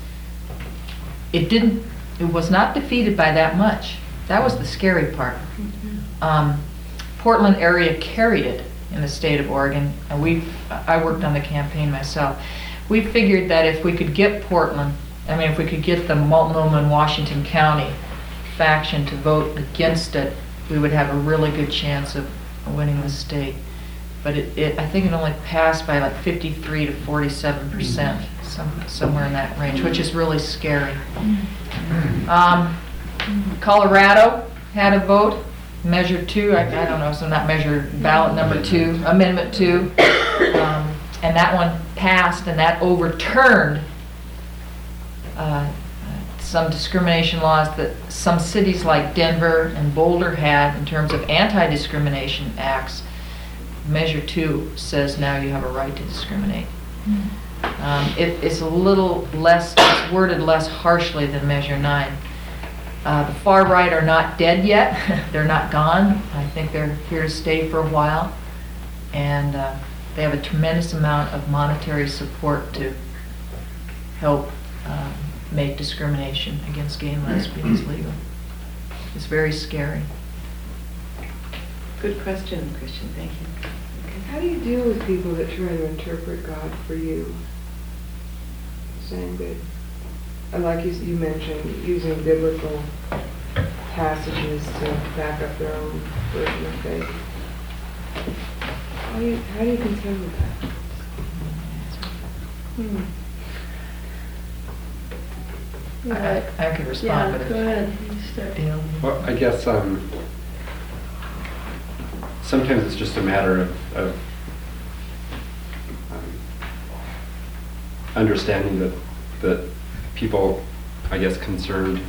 it didn't, it was not defeated by that much. That was the scary part. Um, Portland area carried it in the state of Oregon, and we, I worked on the campaign myself. We figured that if we could get Portland, I mean, if we could get the Multnomah and Washington County faction to vote against it, we would have a really good chance of winning the state. But it, it I think it only passed by like fifty-three to forty-seven percent, some, somewhere in that range, which is really scary. Um, Colorado had a vote. Measure two, I, I don't know, so not measure, ballot number two, amendment two, um, and that one passed, and that overturned uh, some discrimination laws that some cities like Denver and Boulder had in terms of anti-discrimination acts. Measure two says now you have a right to discriminate. Um, it, it's a little less, it's worded less harshly than Measure nine. Uh, the far right are not dead yet. They're not gone. I think they're here to stay for a while. And uh, they have a tremendous amount of monetary support to help um, make discrimination against gay and lesbians legal. It's very scary. Good question, Christian, thank you. How do you deal with people that try to interpret God for you? Saying that, and like you, you mentioned, using biblical passages to back up their own version of faith. How do you, how do you contend with that? Hmm. I, I could respond, Yeah, but go if, ahead. You start. you know, Well, I guess um, sometimes it's just a matter of, of um, understanding that that people, I guess, concerned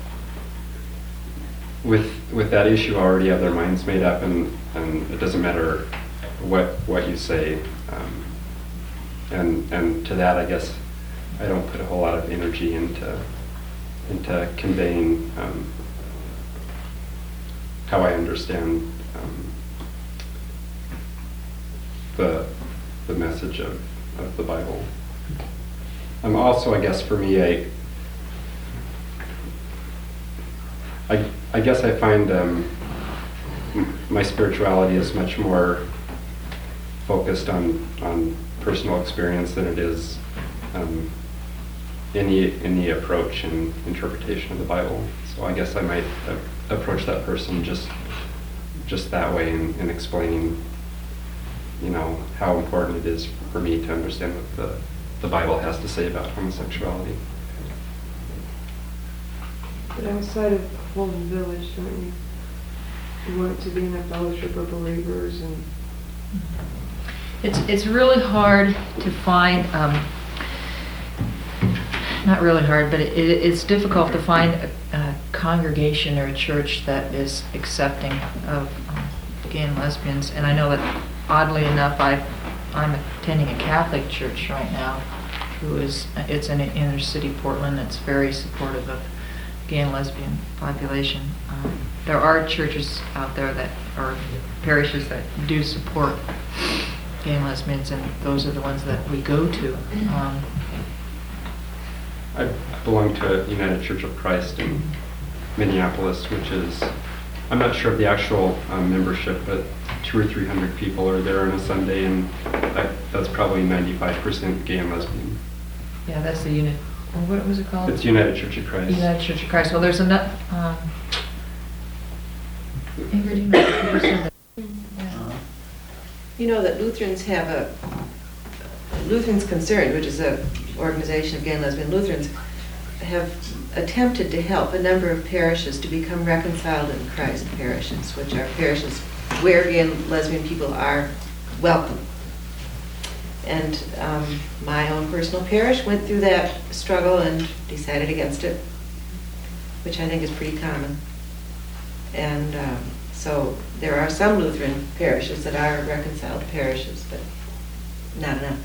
with with that issue already have their minds made up, and, and it doesn't matter what what you say. Um, and and to that, I guess, I don't put a whole lot of energy into into conveying um, how I understand um, the the message of, of the Bible. Um, also, I guess for me, I, I, I guess I find um, m- my spirituality is much more focused on, on personal experience than it is um, any any approach and interpretation of the Bible. So I guess I might a- approach that person just just that way in, in explaining, you know, how important it is for me to understand what the the Bible has to say about homosexuality. But outside of Holden Village, don't you? You want it to be in a fellowship of believers, and it's it's really hard to find. Um, not really hard, but it, it, it's difficult to find a, a congregation or a church that is accepting of um, gay and lesbians. And I know that, oddly enough, I I'm attending a Catholic church right now, who is, it's in inner city Portland. It's very supportive of gay and lesbian population. Um, there are churches out there that, or parishes that do support gay and lesbians, and those are the ones that we go to. Um, I belong to United Church of Christ, and Minneapolis, which is, I'm not sure of the actual um, membership, but two or three hundred people are there on a Sunday, and that, that's probably ninety-five percent gay and lesbian. Yeah, that's the unit, or what was it called? It's United Church of Christ. United Church of Christ. Well, there's another, um, Ingrid, you know, you said that. Yeah. You know that Lutherans have a, Lutherans Concerned, which is a organization of gay and lesbian Lutherans, have attempted to help a number of parishes to become reconciled in Christ parishes, which are parishes where gay and lesbian people are welcome. And um, my own personal parish went through that struggle and decided against it, which I think is pretty common. And um, so there are some Lutheran parishes that are reconciled parishes, but not enough.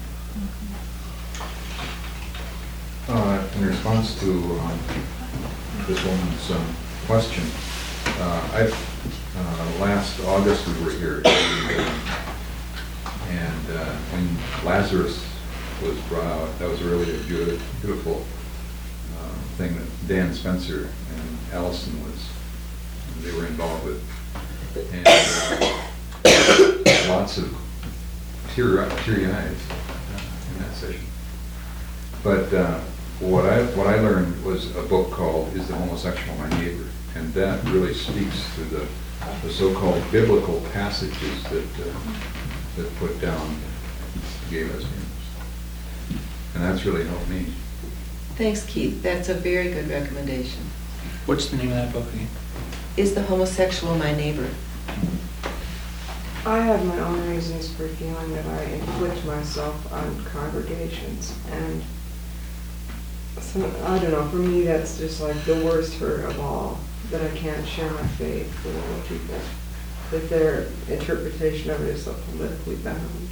Uh, in response to um, this woman's um, question, uh, I, uh, last August we were here, and, uh, and uh, when Lazarus was brought out, that was really a beautiful, beautiful uh, thing that Dan Spencer and Allison was, they were involved with, and uh, lots of teary, teary eyes uh, in that session. But uh, what I what I learned was a book called "Is the Homosexual My Neighbor?" and that really speaks to the the so-called biblical passages that uh, that put down gay lesbians, and that's really helped me. Thanks, Keith. That's a very good recommendation. What's the name of that book again? Is the Homosexual My Neighbor? I have my own reasons for feeling that I inflict myself on congregations, and so, I don't know, for me that's just like the worst hurt of all, that I can't share my faith with other people, that their interpretation of it is so politically bound.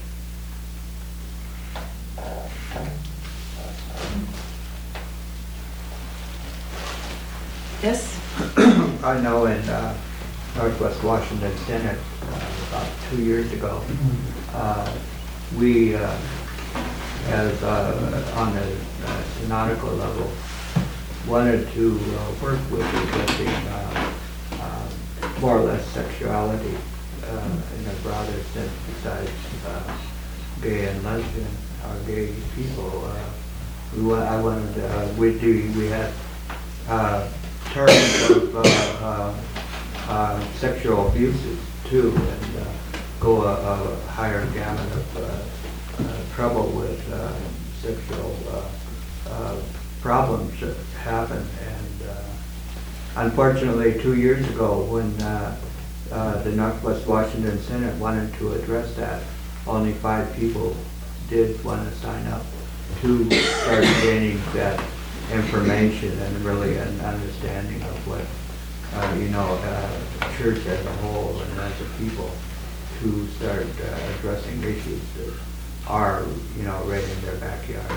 Yes? I know in uh, Northwest Washington Synod uh, about two years ago, uh, we, uh, as uh, on the uh, synodical level, wanted to uh, work with addressing uh, uh, more or less sexuality uh, in a broader sense besides uh, gay and lesbian or gay people. Uh, we wa I wanted, uh, we do, we had uh, terms of uh, uh, uh, sexual abuses too, and uh, go a, a higher gamut of uh, uh, trouble with uh, sexual uh, uh, problems that happen. And uh, unfortunately, two years ago, when uh, uh, the Northwest Washington Synod wanted to address that, only five people did want to sign up to start gaining that information and really an understanding of what, uh, you know, uh, church as a whole and as a people, to start uh, addressing issues that are, you know, right in their backyard.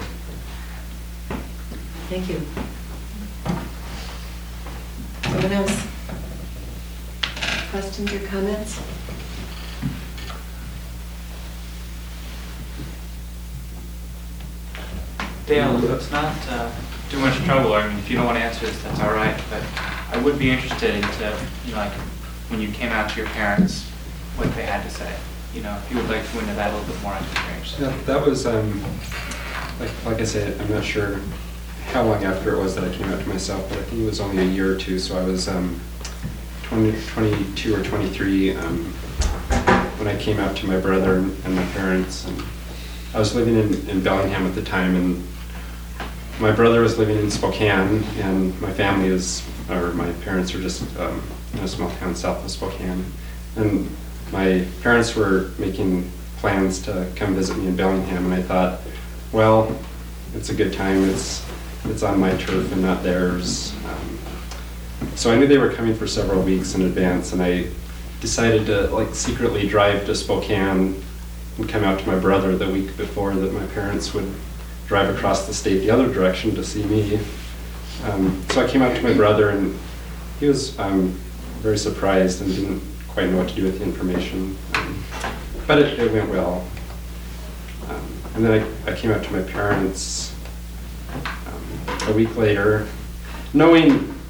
Thank you. Someone else? Questions or comments? Dale, let's not uh, too much trouble. I mean, if you don't want to answer this, that's all right. But I would be interested to, you know, like when you came out to your parents, what they had to say. You know, if you would like to go into that a little bit more, I'm curious. Yeah, that was, um, like, like I said, I'm not sure how long after it was that I came out to myself, but I think it was only a year or two. So I was um, twenty, twenty-two or twenty-three um, when I came out to my brother and, and my parents. And I was living in, in Bellingham at the time, and my brother was living in Spokane, and my family is, or my parents are just um, in a small town south of Spokane. And my parents were making plans to come visit me in Bellingham, and I thought, well, it's a good time. It's it's on my turf and not theirs. Um, so I knew they were coming for several weeks in advance, and I decided to like secretly drive to Spokane and come out to my brother the week before that my parents would drive across the state the other direction to see me. Um, so I came out to my brother, and he was um, very surprised and didn't quite know what to do with the information. Um, but it, it went well. Um, and then I, I came out to my parents um, a week later, knowing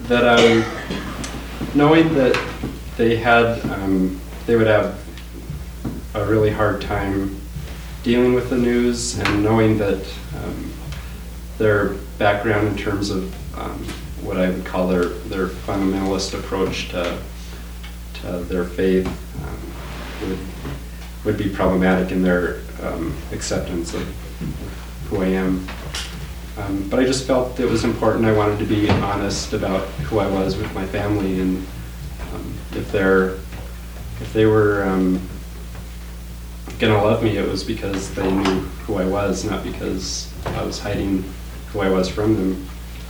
that um, knowing that they had, um, they would have a really hard time dealing with the news, and knowing that um, their background in terms of um, what I would call their, their fundamentalist approach to, to their faith um, would, would be problematic in their um, acceptance of who I am. Um, but I just felt it was important. I wanted to be honest about who I was with my family, and um, if they're, if they were um, gonna love me, it was because they knew who I was, not because I was hiding who I was from them.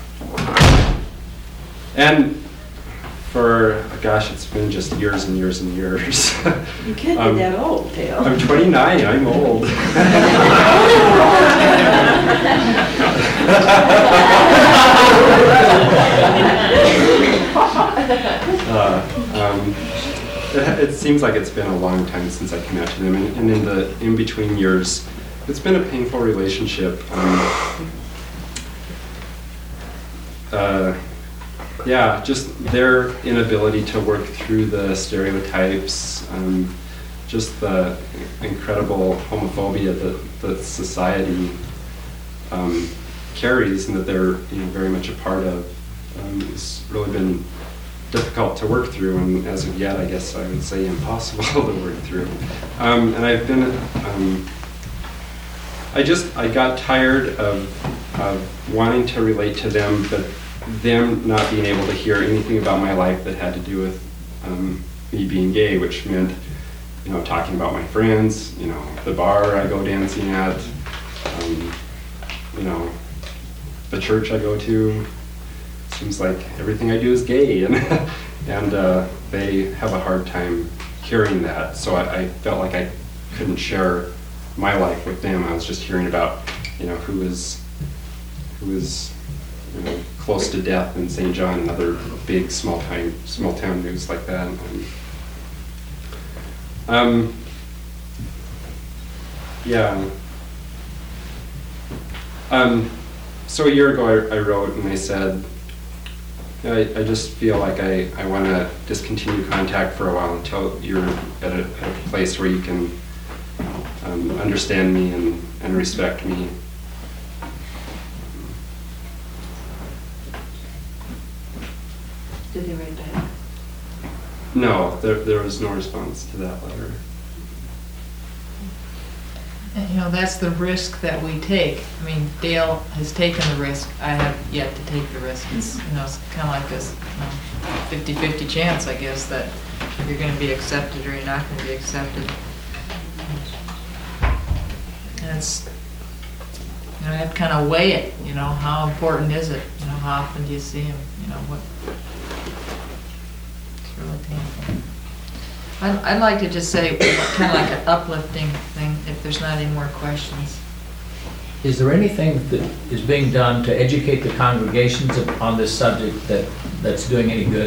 And for, gosh, it's been just years and years and years. You can't Um, be that old, Dale. I'm twenty-nine, I'm old. uh, um, it, it seems like it's been a long time since I came out to them, and, and in the in-between years, it's been a painful relationship. Um, uh, yeah, just their inability to work through the stereotypes, um, just the incredible homophobia that, that society um, carries and that they're, you know, very much a part of. Um, it's really been difficult to work through, and as of yet, I guess I would say impossible to work through. Um, and I've been, um, I just, I got tired of, of wanting to relate to them, but them not being able to hear anything about my life that had to do with um, me being gay, which meant, you know, talking about my friends, you know, the bar I go dancing at, um, you know, the church I go to. Seems like everything I do is gay, and and uh, they have a hard time hearing that. So I, I felt like I couldn't share my life with them. I was just hearing about, you know, who is who is you know, close to death in Saint John and other big small time small town news like that. And, um, yeah. Um, so a year ago, I, I wrote and I said, I, I just feel like I, I want to discontinue contact for a while until you're at a, at a place where you can um, understand me and, and respect me. Did they write back? No, there, there was no response to that letter. And, you know, that's the risk that we take. I mean, Dale has taken the risk. I have yet to take the risk. It's, you know, it's kind of like this fifty fifty chance, I guess, that you're going to be accepted or you're not going to be accepted. And it's, you know, I have to kind of weigh it, you know, how important is it? You know, how often do you see him? You know, what? It's really painful. I'd, I'd like to just say, kind of like an uplifting thing, if there's not any more questions. Is there anything that is being done to educate the congregations on this subject that, that's doing any good?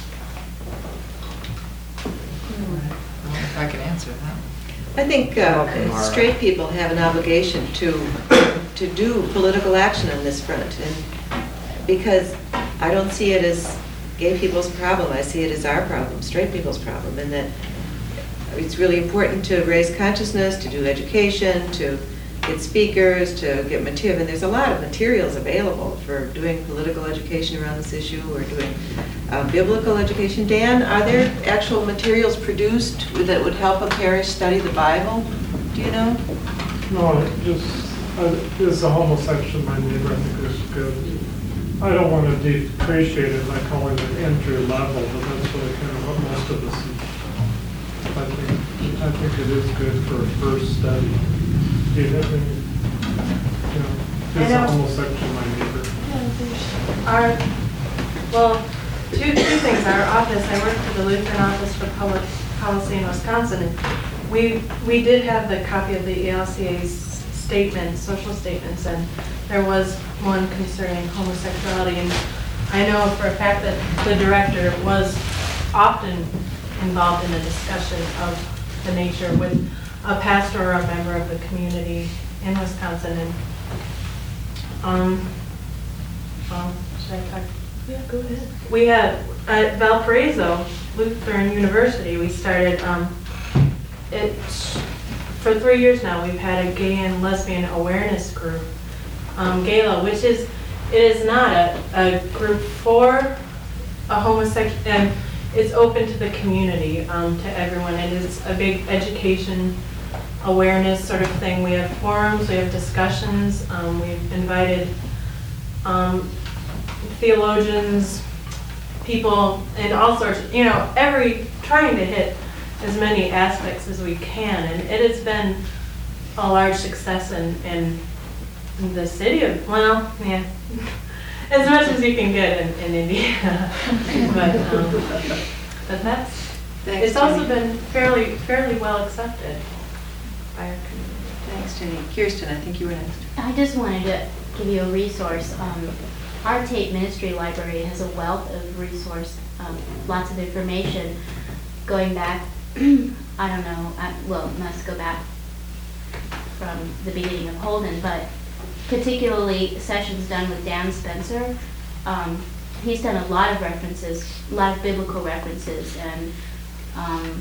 I don't know if I can answer that. I think uh, straight people have an obligation to to do political action on this front, and because I don't see it as gay people's problem, I see it as our problem, straight people's problem, and that it's really important to raise consciousness, to do education, to get speakers, to get material, and there's a lot of materials available for doing political education around this issue, or doing uh, biblical education. Dan, are there actual materials produced that would help a parish study the Bible? Do you know? No, it just, uh, this is a homosexual my neighbor, I think is good. I don't want to depreciate it by calling it entry level, but that's really kind of what most of us, I think, I think it is good for a first study. Do you have any, you know, it's a homosexual my neighbor. Our, well, two, two things. Our office, I work for the Lutheran Office for Public Policy in Wisconsin, and we, we did have the copy of the A L C A's statement, social statements, and there was one concerning homosexuality, and I know for a fact that the director was often involved in a discussion of the nature with a pastor or a member of the community in Wisconsin. And um, well, should I talk? Yeah, go ahead. We had, at Valparaiso Lutheran University, we started, um, it, for three years now, we've had a gay and lesbian awareness group, um, GALA, which is, it is not a, a group for a homosexual, and it's open to the community, um, to everyone. It is a big education awareness sort of thing. We have forums, we have discussions, um, we've invited, um, theologians, people, and all sorts, you know, every, trying to hit as many aspects as we can, and it has been a large success in, in the city of, well, yeah, as much as you can get in, in Indiana, but, um, but that's, Thanks, it's also Jenny. been fairly, fairly well accepted by our community. Thanks, Jenny. Kirsten, I think you were next. I just wanted to give you a resource. Um, our Tate Ministry Library has a wealth of resource, um, lots of information going back, I don't know, I, well, it must go back from the beginning of Holden, but particularly sessions done with Dan Spencer. Um, he's done a lot of references, a lot of biblical references, and um,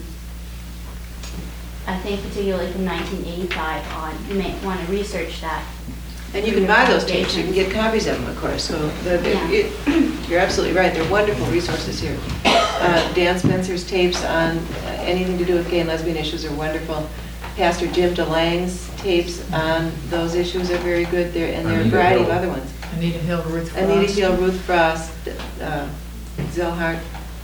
I think particularly from nineteen eighty-five on, you may want to research that. And you can buy those tapes, you can get copies of them, of course, so the, the- Yeah. it- you're absolutely right, they're wonderful resources here. Uh, Dan Spencer's tapes on uh, anything to do with gay and lesbian issues are wonderful. Pastor Jim DeLange's tapes on those issues are very good, there, and there are a Anita variety of Hill. other ones. Anita Hill, Ruth Frost. Anita Hill, Ruth Frost, uh, Zellhart.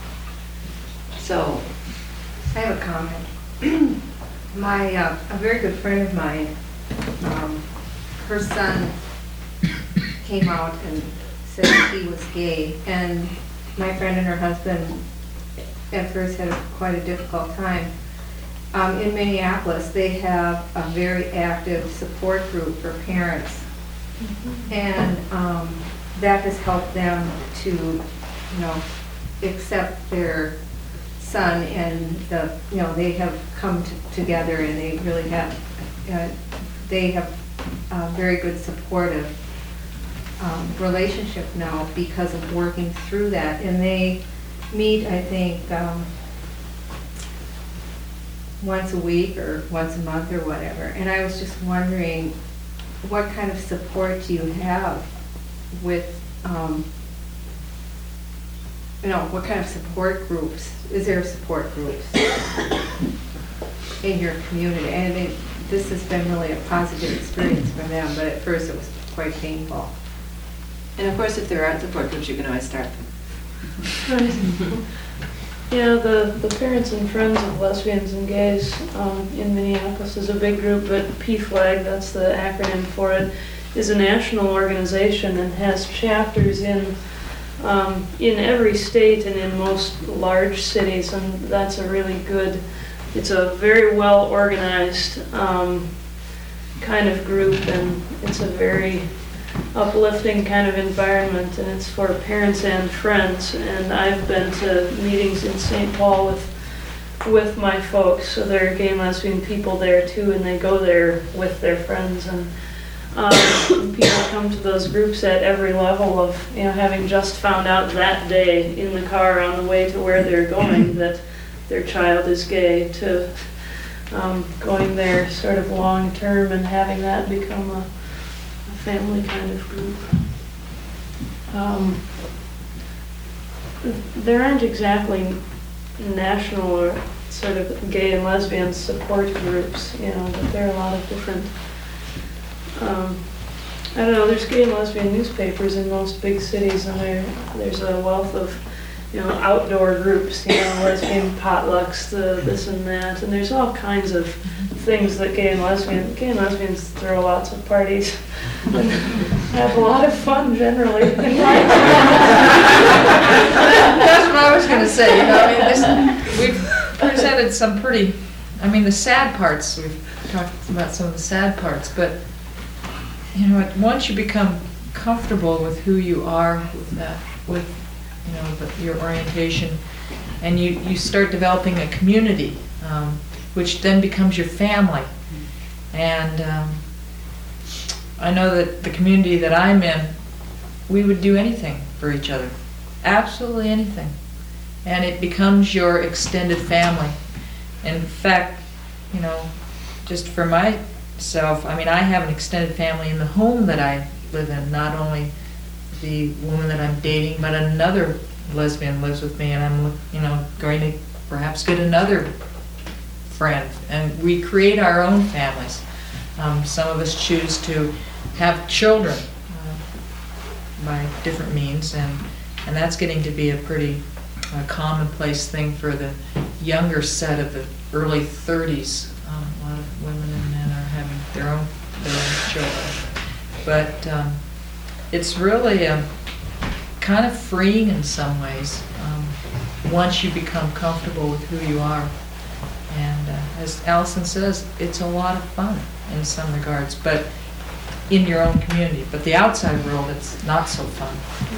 So, I have a comment. My, uh, a very good friend of mine, um, her son came out and said he was gay, and my friend and her husband at first had a- quite a difficult time. Um, in Minneapolis, they have a very active support group for parents, and um, that has helped them to, you know, accept their son, and the, you know, they have come t- together and they really have, uh, they have a very good supportive um, relationship now because of working through that. And they meet, I think, um, once a week or once a month or whatever. And I was just wondering, what kind of support do you have with, um, you know, what kind of support groups? Is there support groups in your community? And it, this has been really a positive experience for them, but at first it was quite painful. and of course, if there aren't support groups, you can always start them. Yeah, the, the Parents and Friends of Lesbians and Gays um, in Minneapolis is a big group, but P FLAG, that's the acronym for it, is a national organization and has chapters in um, in every state and in most large cities, and that's a really good, it's a very well organized um, kind of group, and it's a very uplifting kind of environment, and it's for parents and friends. And I've been to meetings in Saint Paul with with my folks, so there are gay and lesbian people there too, and they go there with their friends, and um, people come to those groups at every level of, you know, having just found out that day in the car on the way to where they're going that their child is gay, to um, going there sort of long term and having that become a family kind of group. Um, there aren't exactly national or sort of gay and lesbian support groups, you know, but there are a lot of different, um, I don't know, there's gay and lesbian newspapers in most big cities, and there there's a wealth of, you know, outdoor groups, you know, lesbian potlucks, the this and that, and there's all kinds of things that gay and lesbian, gay and lesbians throw lots of parties and have a lot of fun generally. That's what I was gonna say, you know, I mean, this, we've presented some pretty, I mean, the sad parts, we've talked about some of the sad parts, but, you know, once you become comfortable with who you are, with that, with, you know, the- your orientation, and you, you start developing a community, um, which then becomes your family. And um, I know that the community that I'm in, we would do anything for each other. absolutely anything. And it becomes your extended family. In fact, you know, just for myself, I mean, I have an extended family in the home that I live in, not only the woman that I'm dating, but another lesbian lives with me, and I'm, you know, going to perhaps get another friend. And we create our own families. Um, some of us choose to have children uh, by different means, and, and that's getting to be a pretty uh, commonplace thing for the younger set of the early thirties. Um, a lot of women and men are having their own, their own children. But um, it's really um, kind of freeing in some ways um, once you become comfortable with who you are. And uh, as Allison says, it's a lot of fun in some regards, but in your own community. But the outside world, it's not so fun.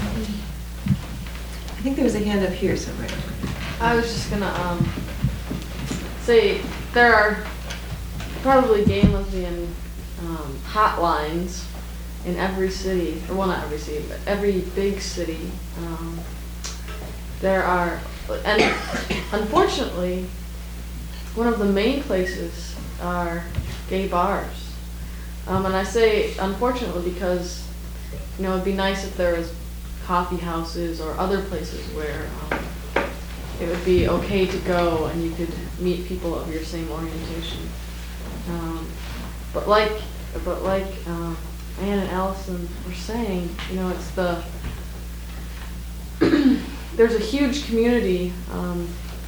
I think there was a hand up here somewhere. I was just gonna um, say there are probably gay and lesbian um, hotlines in every city, or well, not every city, but every big city. Um, there are, and unfortunately, one of the main places are gay bars. Um, and I say unfortunately because, you know, it'd be nice if there was coffee houses or other places where um, it would be okay to go and you could meet people of your same orientation. Um, but like, but like um, Ann and Allison were saying, you know, it's the there's a huge community um,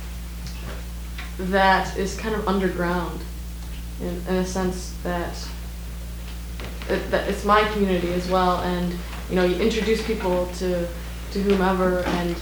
that is kind of underground, in, in a sense that, it, that it's my community as well, and you know, you introduce people to to whomever, and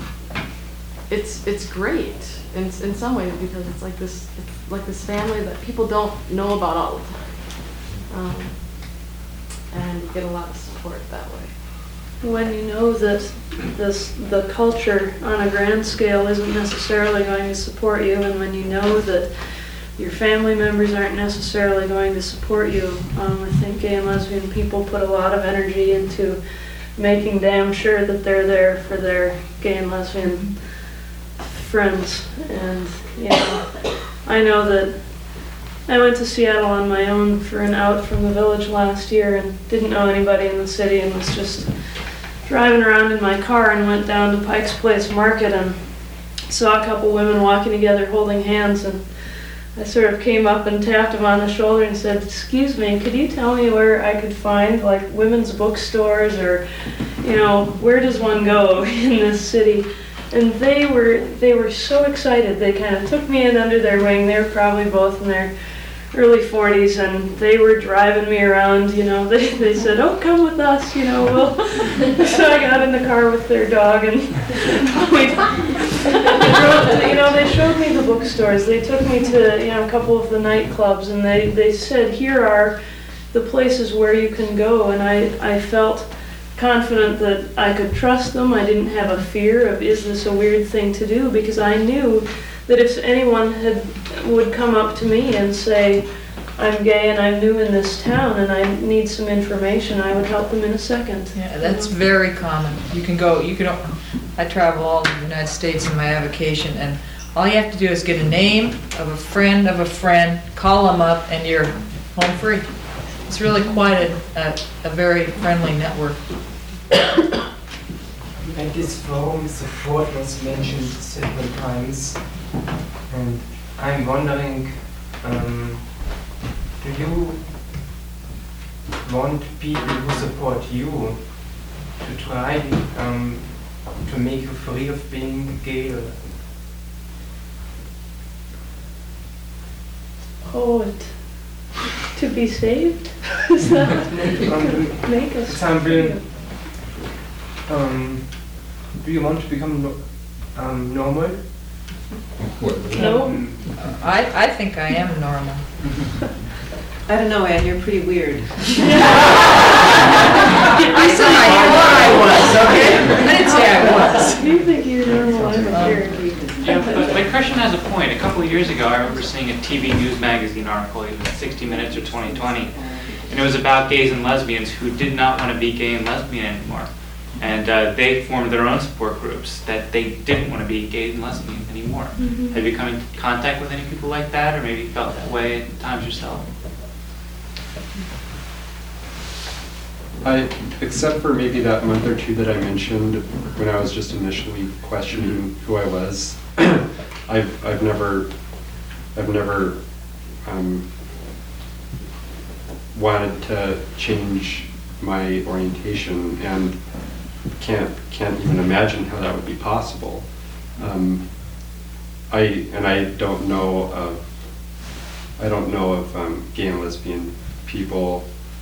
it's it's great in in some ways because it's like this it's like this family that people don't know about all the time, um, and you get a lot of support that way. When you know that this the culture on a grand scale isn't necessarily going to support you, and when you know that your family members aren't necessarily going to support you, um, I think gay and lesbian people put a lot of energy into making damn sure that they're there for their gay and lesbian friends. And you know, I know that I went to Seattle on my own for an out from the village last year and didn't know anybody in the city and was just driving around in my car and went down to Pike's Place Market and saw a couple women walking together holding hands, and I sort of came up and tapped them on the shoulder and said, "Excuse me, could you tell me where I could find like women's bookstores, or you know, where does one go in this city?" And they were they were so excited. They kind of took me in under their wing. They were probably both in their early forties, and they were driving me around, you know, they, they said, "Oh, come with us, you know, we'll." So I got in the car with their dog, and we drove, you know, they showed me the bookstores, they took me to, you know, a couple of the nightclubs, and they, they said, "Here are the places where you can go," and I, I felt confident that I could trust them. I didn't have a fear of, is this a weird thing to do, because I knew that if anyone had would come up to me and say, "I'm gay and I'm new in this town and I need some information," I would help them in a second. Yeah, that's very common. You can go, you can, I travel all over the United States in my avocation, and all you have to do is get a name of a friend of a friend, call them up, and you're home free. It's really quite a, a, a very friendly network. And this forum support was mentioned several times, and I'm wondering, um, do you want people who support you to try um, to make you free of being gay? Or Oh, it, to be saved? Is that um, make us example, um, do you want to become no, um, normal? No. I, I think I am normal. I don't know, Ann, you're pretty weird. I said I thought I was, okay? I didn't say I was. Do you think you're normal? I'm a Cherokee. Yeah, but, but Christian has a point. A couple of years ago, I remember seeing a T V News magazine article, it was sixty minutes or twenty twenty, and it was about gays and lesbians who did not want to be gay and lesbian anymore. And uh, they formed their own support groups that they didn't want to be gay and lesbian anymore. Mhm. Have you come in contact with any people like that, or maybe felt that way at times yourself? I, except for maybe that month or two that I mentioned when I was just initially questioning who I was, I've I've never I've never um, wanted to change my orientation, and can't can't even imagine how that would be possible. Um, I and I don't know of I don't know of um, gay and lesbian people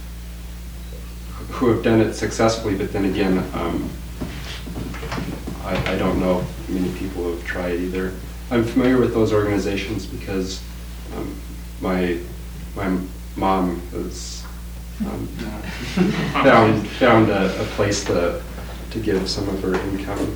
who have done it successfully, but then again, um, I, I don't know if many people have tried either. I'm familiar with those organizations because um, my my mom has um, found found a, a place to to give some of her income.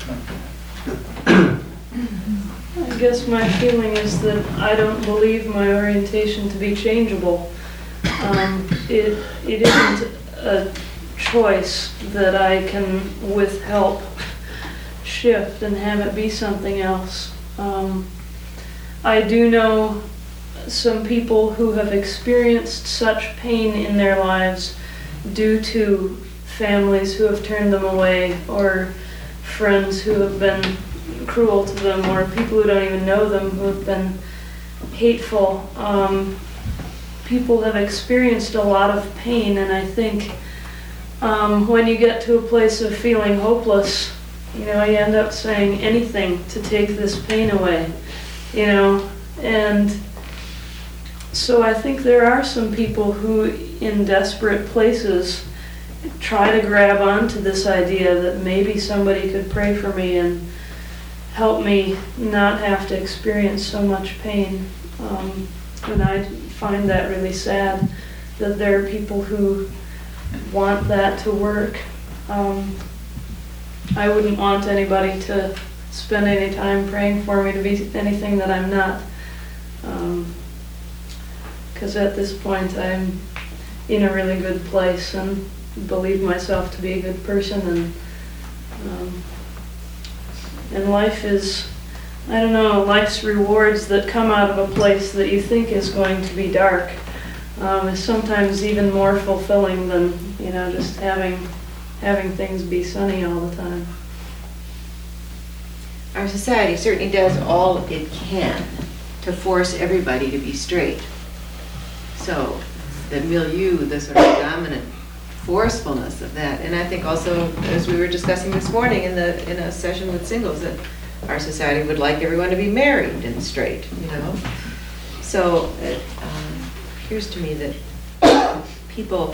I guess my feeling is that I don't believe my orientation to be changeable. Um, it, it isn't a choice that I can, with help, shift and have it be something else. Um, I do know some people who have experienced such pain in their lives due to families who have turned them away, or friends who have been cruel to them, or people who don't even know them who have been hateful. Um, people have experienced a lot of pain, and I think um, when you get to a place of feeling hopeless, you know, you end up saying anything to take this pain away, you know, and so I think there are some people who, in desperate places, try to grab onto this idea that maybe somebody could pray for me and help me not have to experience so much pain. Um, and I find that really sad, that there are people who want that to work. Um, I wouldn't want anybody to spend any time praying for me to be anything that I'm not. Um, 'cause at this point I'm in a really good place and believe myself to be a good person, and um, and life is, I don't know, life's rewards that come out of a place that you think is going to be dark um, is sometimes even more fulfilling than, you know, just having having things be sunny all the time. Our society certainly does all it can to force everybody to be straight. So the milieu, the sort of dominant forcefulness of that, and I think also, as we were discussing this morning in the in a session with singles, that our society would like everyone to be married and straight, you know. So it um, appears to me that people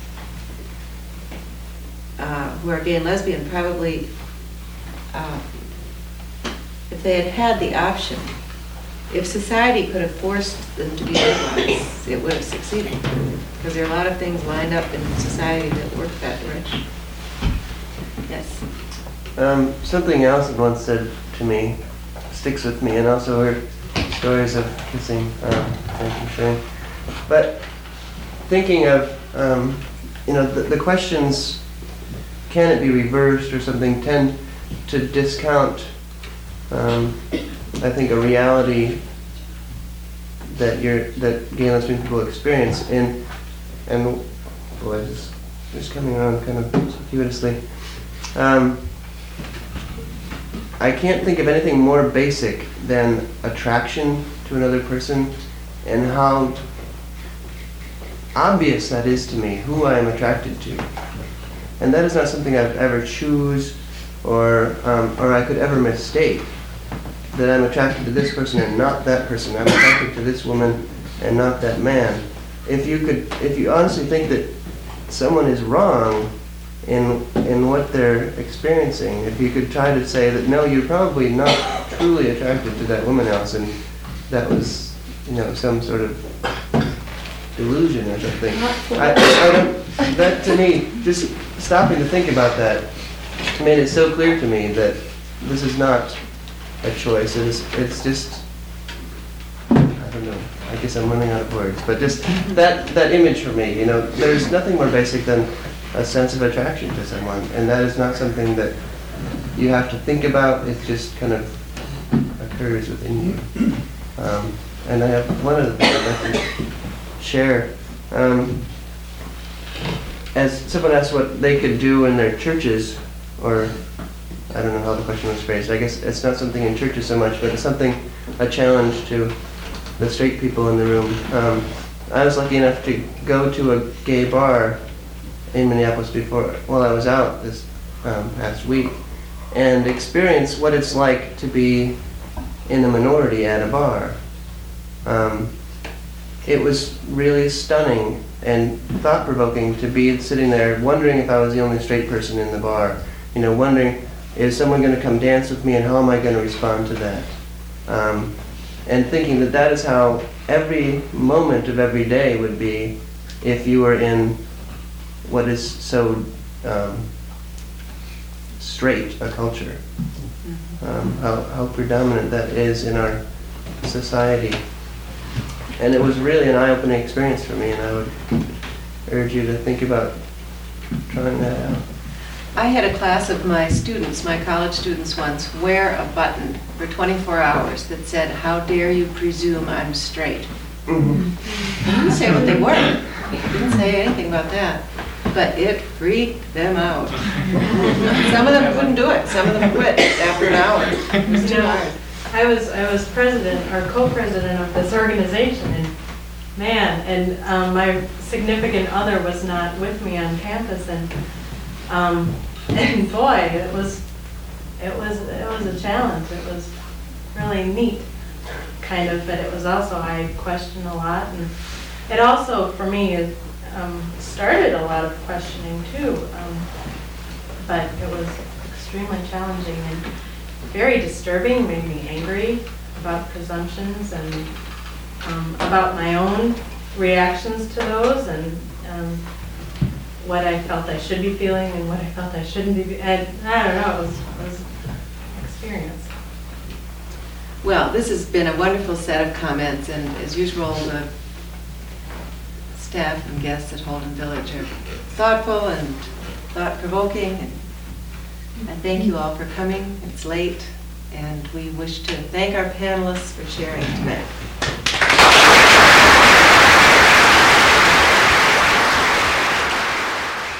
uh, who are gay and lesbian probably, uh, if they had had the option, if society could have forced them to be otherwise, it would have succeeded. Because there are a lot of things lined up in society that work that direction. Yes. Um, something Allison once said to me sticks with me, and also her stories of kissing. Um, thank you, Shane. But thinking of, um, you know, the, the questions, can it be reversed or something, tend to discount, um, I think, a reality that you're that gay and lesbian people experience. And and boy, this is coming around kind of circuitously. Um, I can't think of anything more basic than attraction to another person, and how obvious that is to me, who I am attracted to. And that is not something I've ever choose, or um, or I could ever mistake. That I'm attracted to this person and not that person. I'm attracted to this woman and not that man. If you could, if you honestly think that someone is wrong in in what they're experiencing, if you could try to say that no, you're probably not truly attracted to that woman, Allison, that was, you know, some sort of delusion or something. I, I don't, that to me, just stopping to think about that, made it so clear to me that this is not a choice. It is, it's just, I don't know, I guess I'm running out of words, but just that, that image for me, you know, there's nothing more basic than a sense of attraction to someone, and that is not something that you have to think about. It just kind of occurs within you. Um, and I have one other thing I'd like to share. Um, as someone asked what they could do in their churches, or I don't know how the question was phrased. I guess it's not something in churches so much, but it's something, a challenge to the straight people in the room. Um, I was lucky enough to go to a gay bar in Minneapolis before, while I was out this um, past week, and experience what it's like to be in a minority at a bar. Um, it was really stunning and thought-provoking to be sitting there wondering if I was the only straight person in the bar. You know, wondering, is someone going to come dance with me, and how am I going to respond to that? Um, and thinking that that is how every moment of every day would be if you were in what is so um, straight a culture. Um, how, how predominant that is in our society. And it was really an eye-opening experience for me, and I would urge you to think about trying that out. I had a class of my students, my college students once, wear a button for twenty-four hours that said, "How dare you presume I'm straight?" Mm-hmm. They didn't say what they were. They didn't say anything about that. But it freaked them out. Some of them couldn't do it. Some of them quit after an hour. It was too hard. I was, I was president or co-president of this organization, and man, and um, my significant other was not with me on campus, and um, and boy, it was, it was, it was a challenge. It was really neat, kind of, but it was also, I questioned a lot, and it also, for me, it um, started a lot of questioning too, um, but it was extremely challenging and very disturbing, made me angry about presumptions and um, about my own reactions to those, and um, what I felt I should be feeling and what I felt I shouldn't be. And I don't know, it was, it was an experience. Well, this has been a wonderful set of comments, and as usual, the staff and guests at Holden Village are thoughtful and thought-provoking, and I thank you all for coming. It's late, and we wish to thank our panelists for sharing tonight.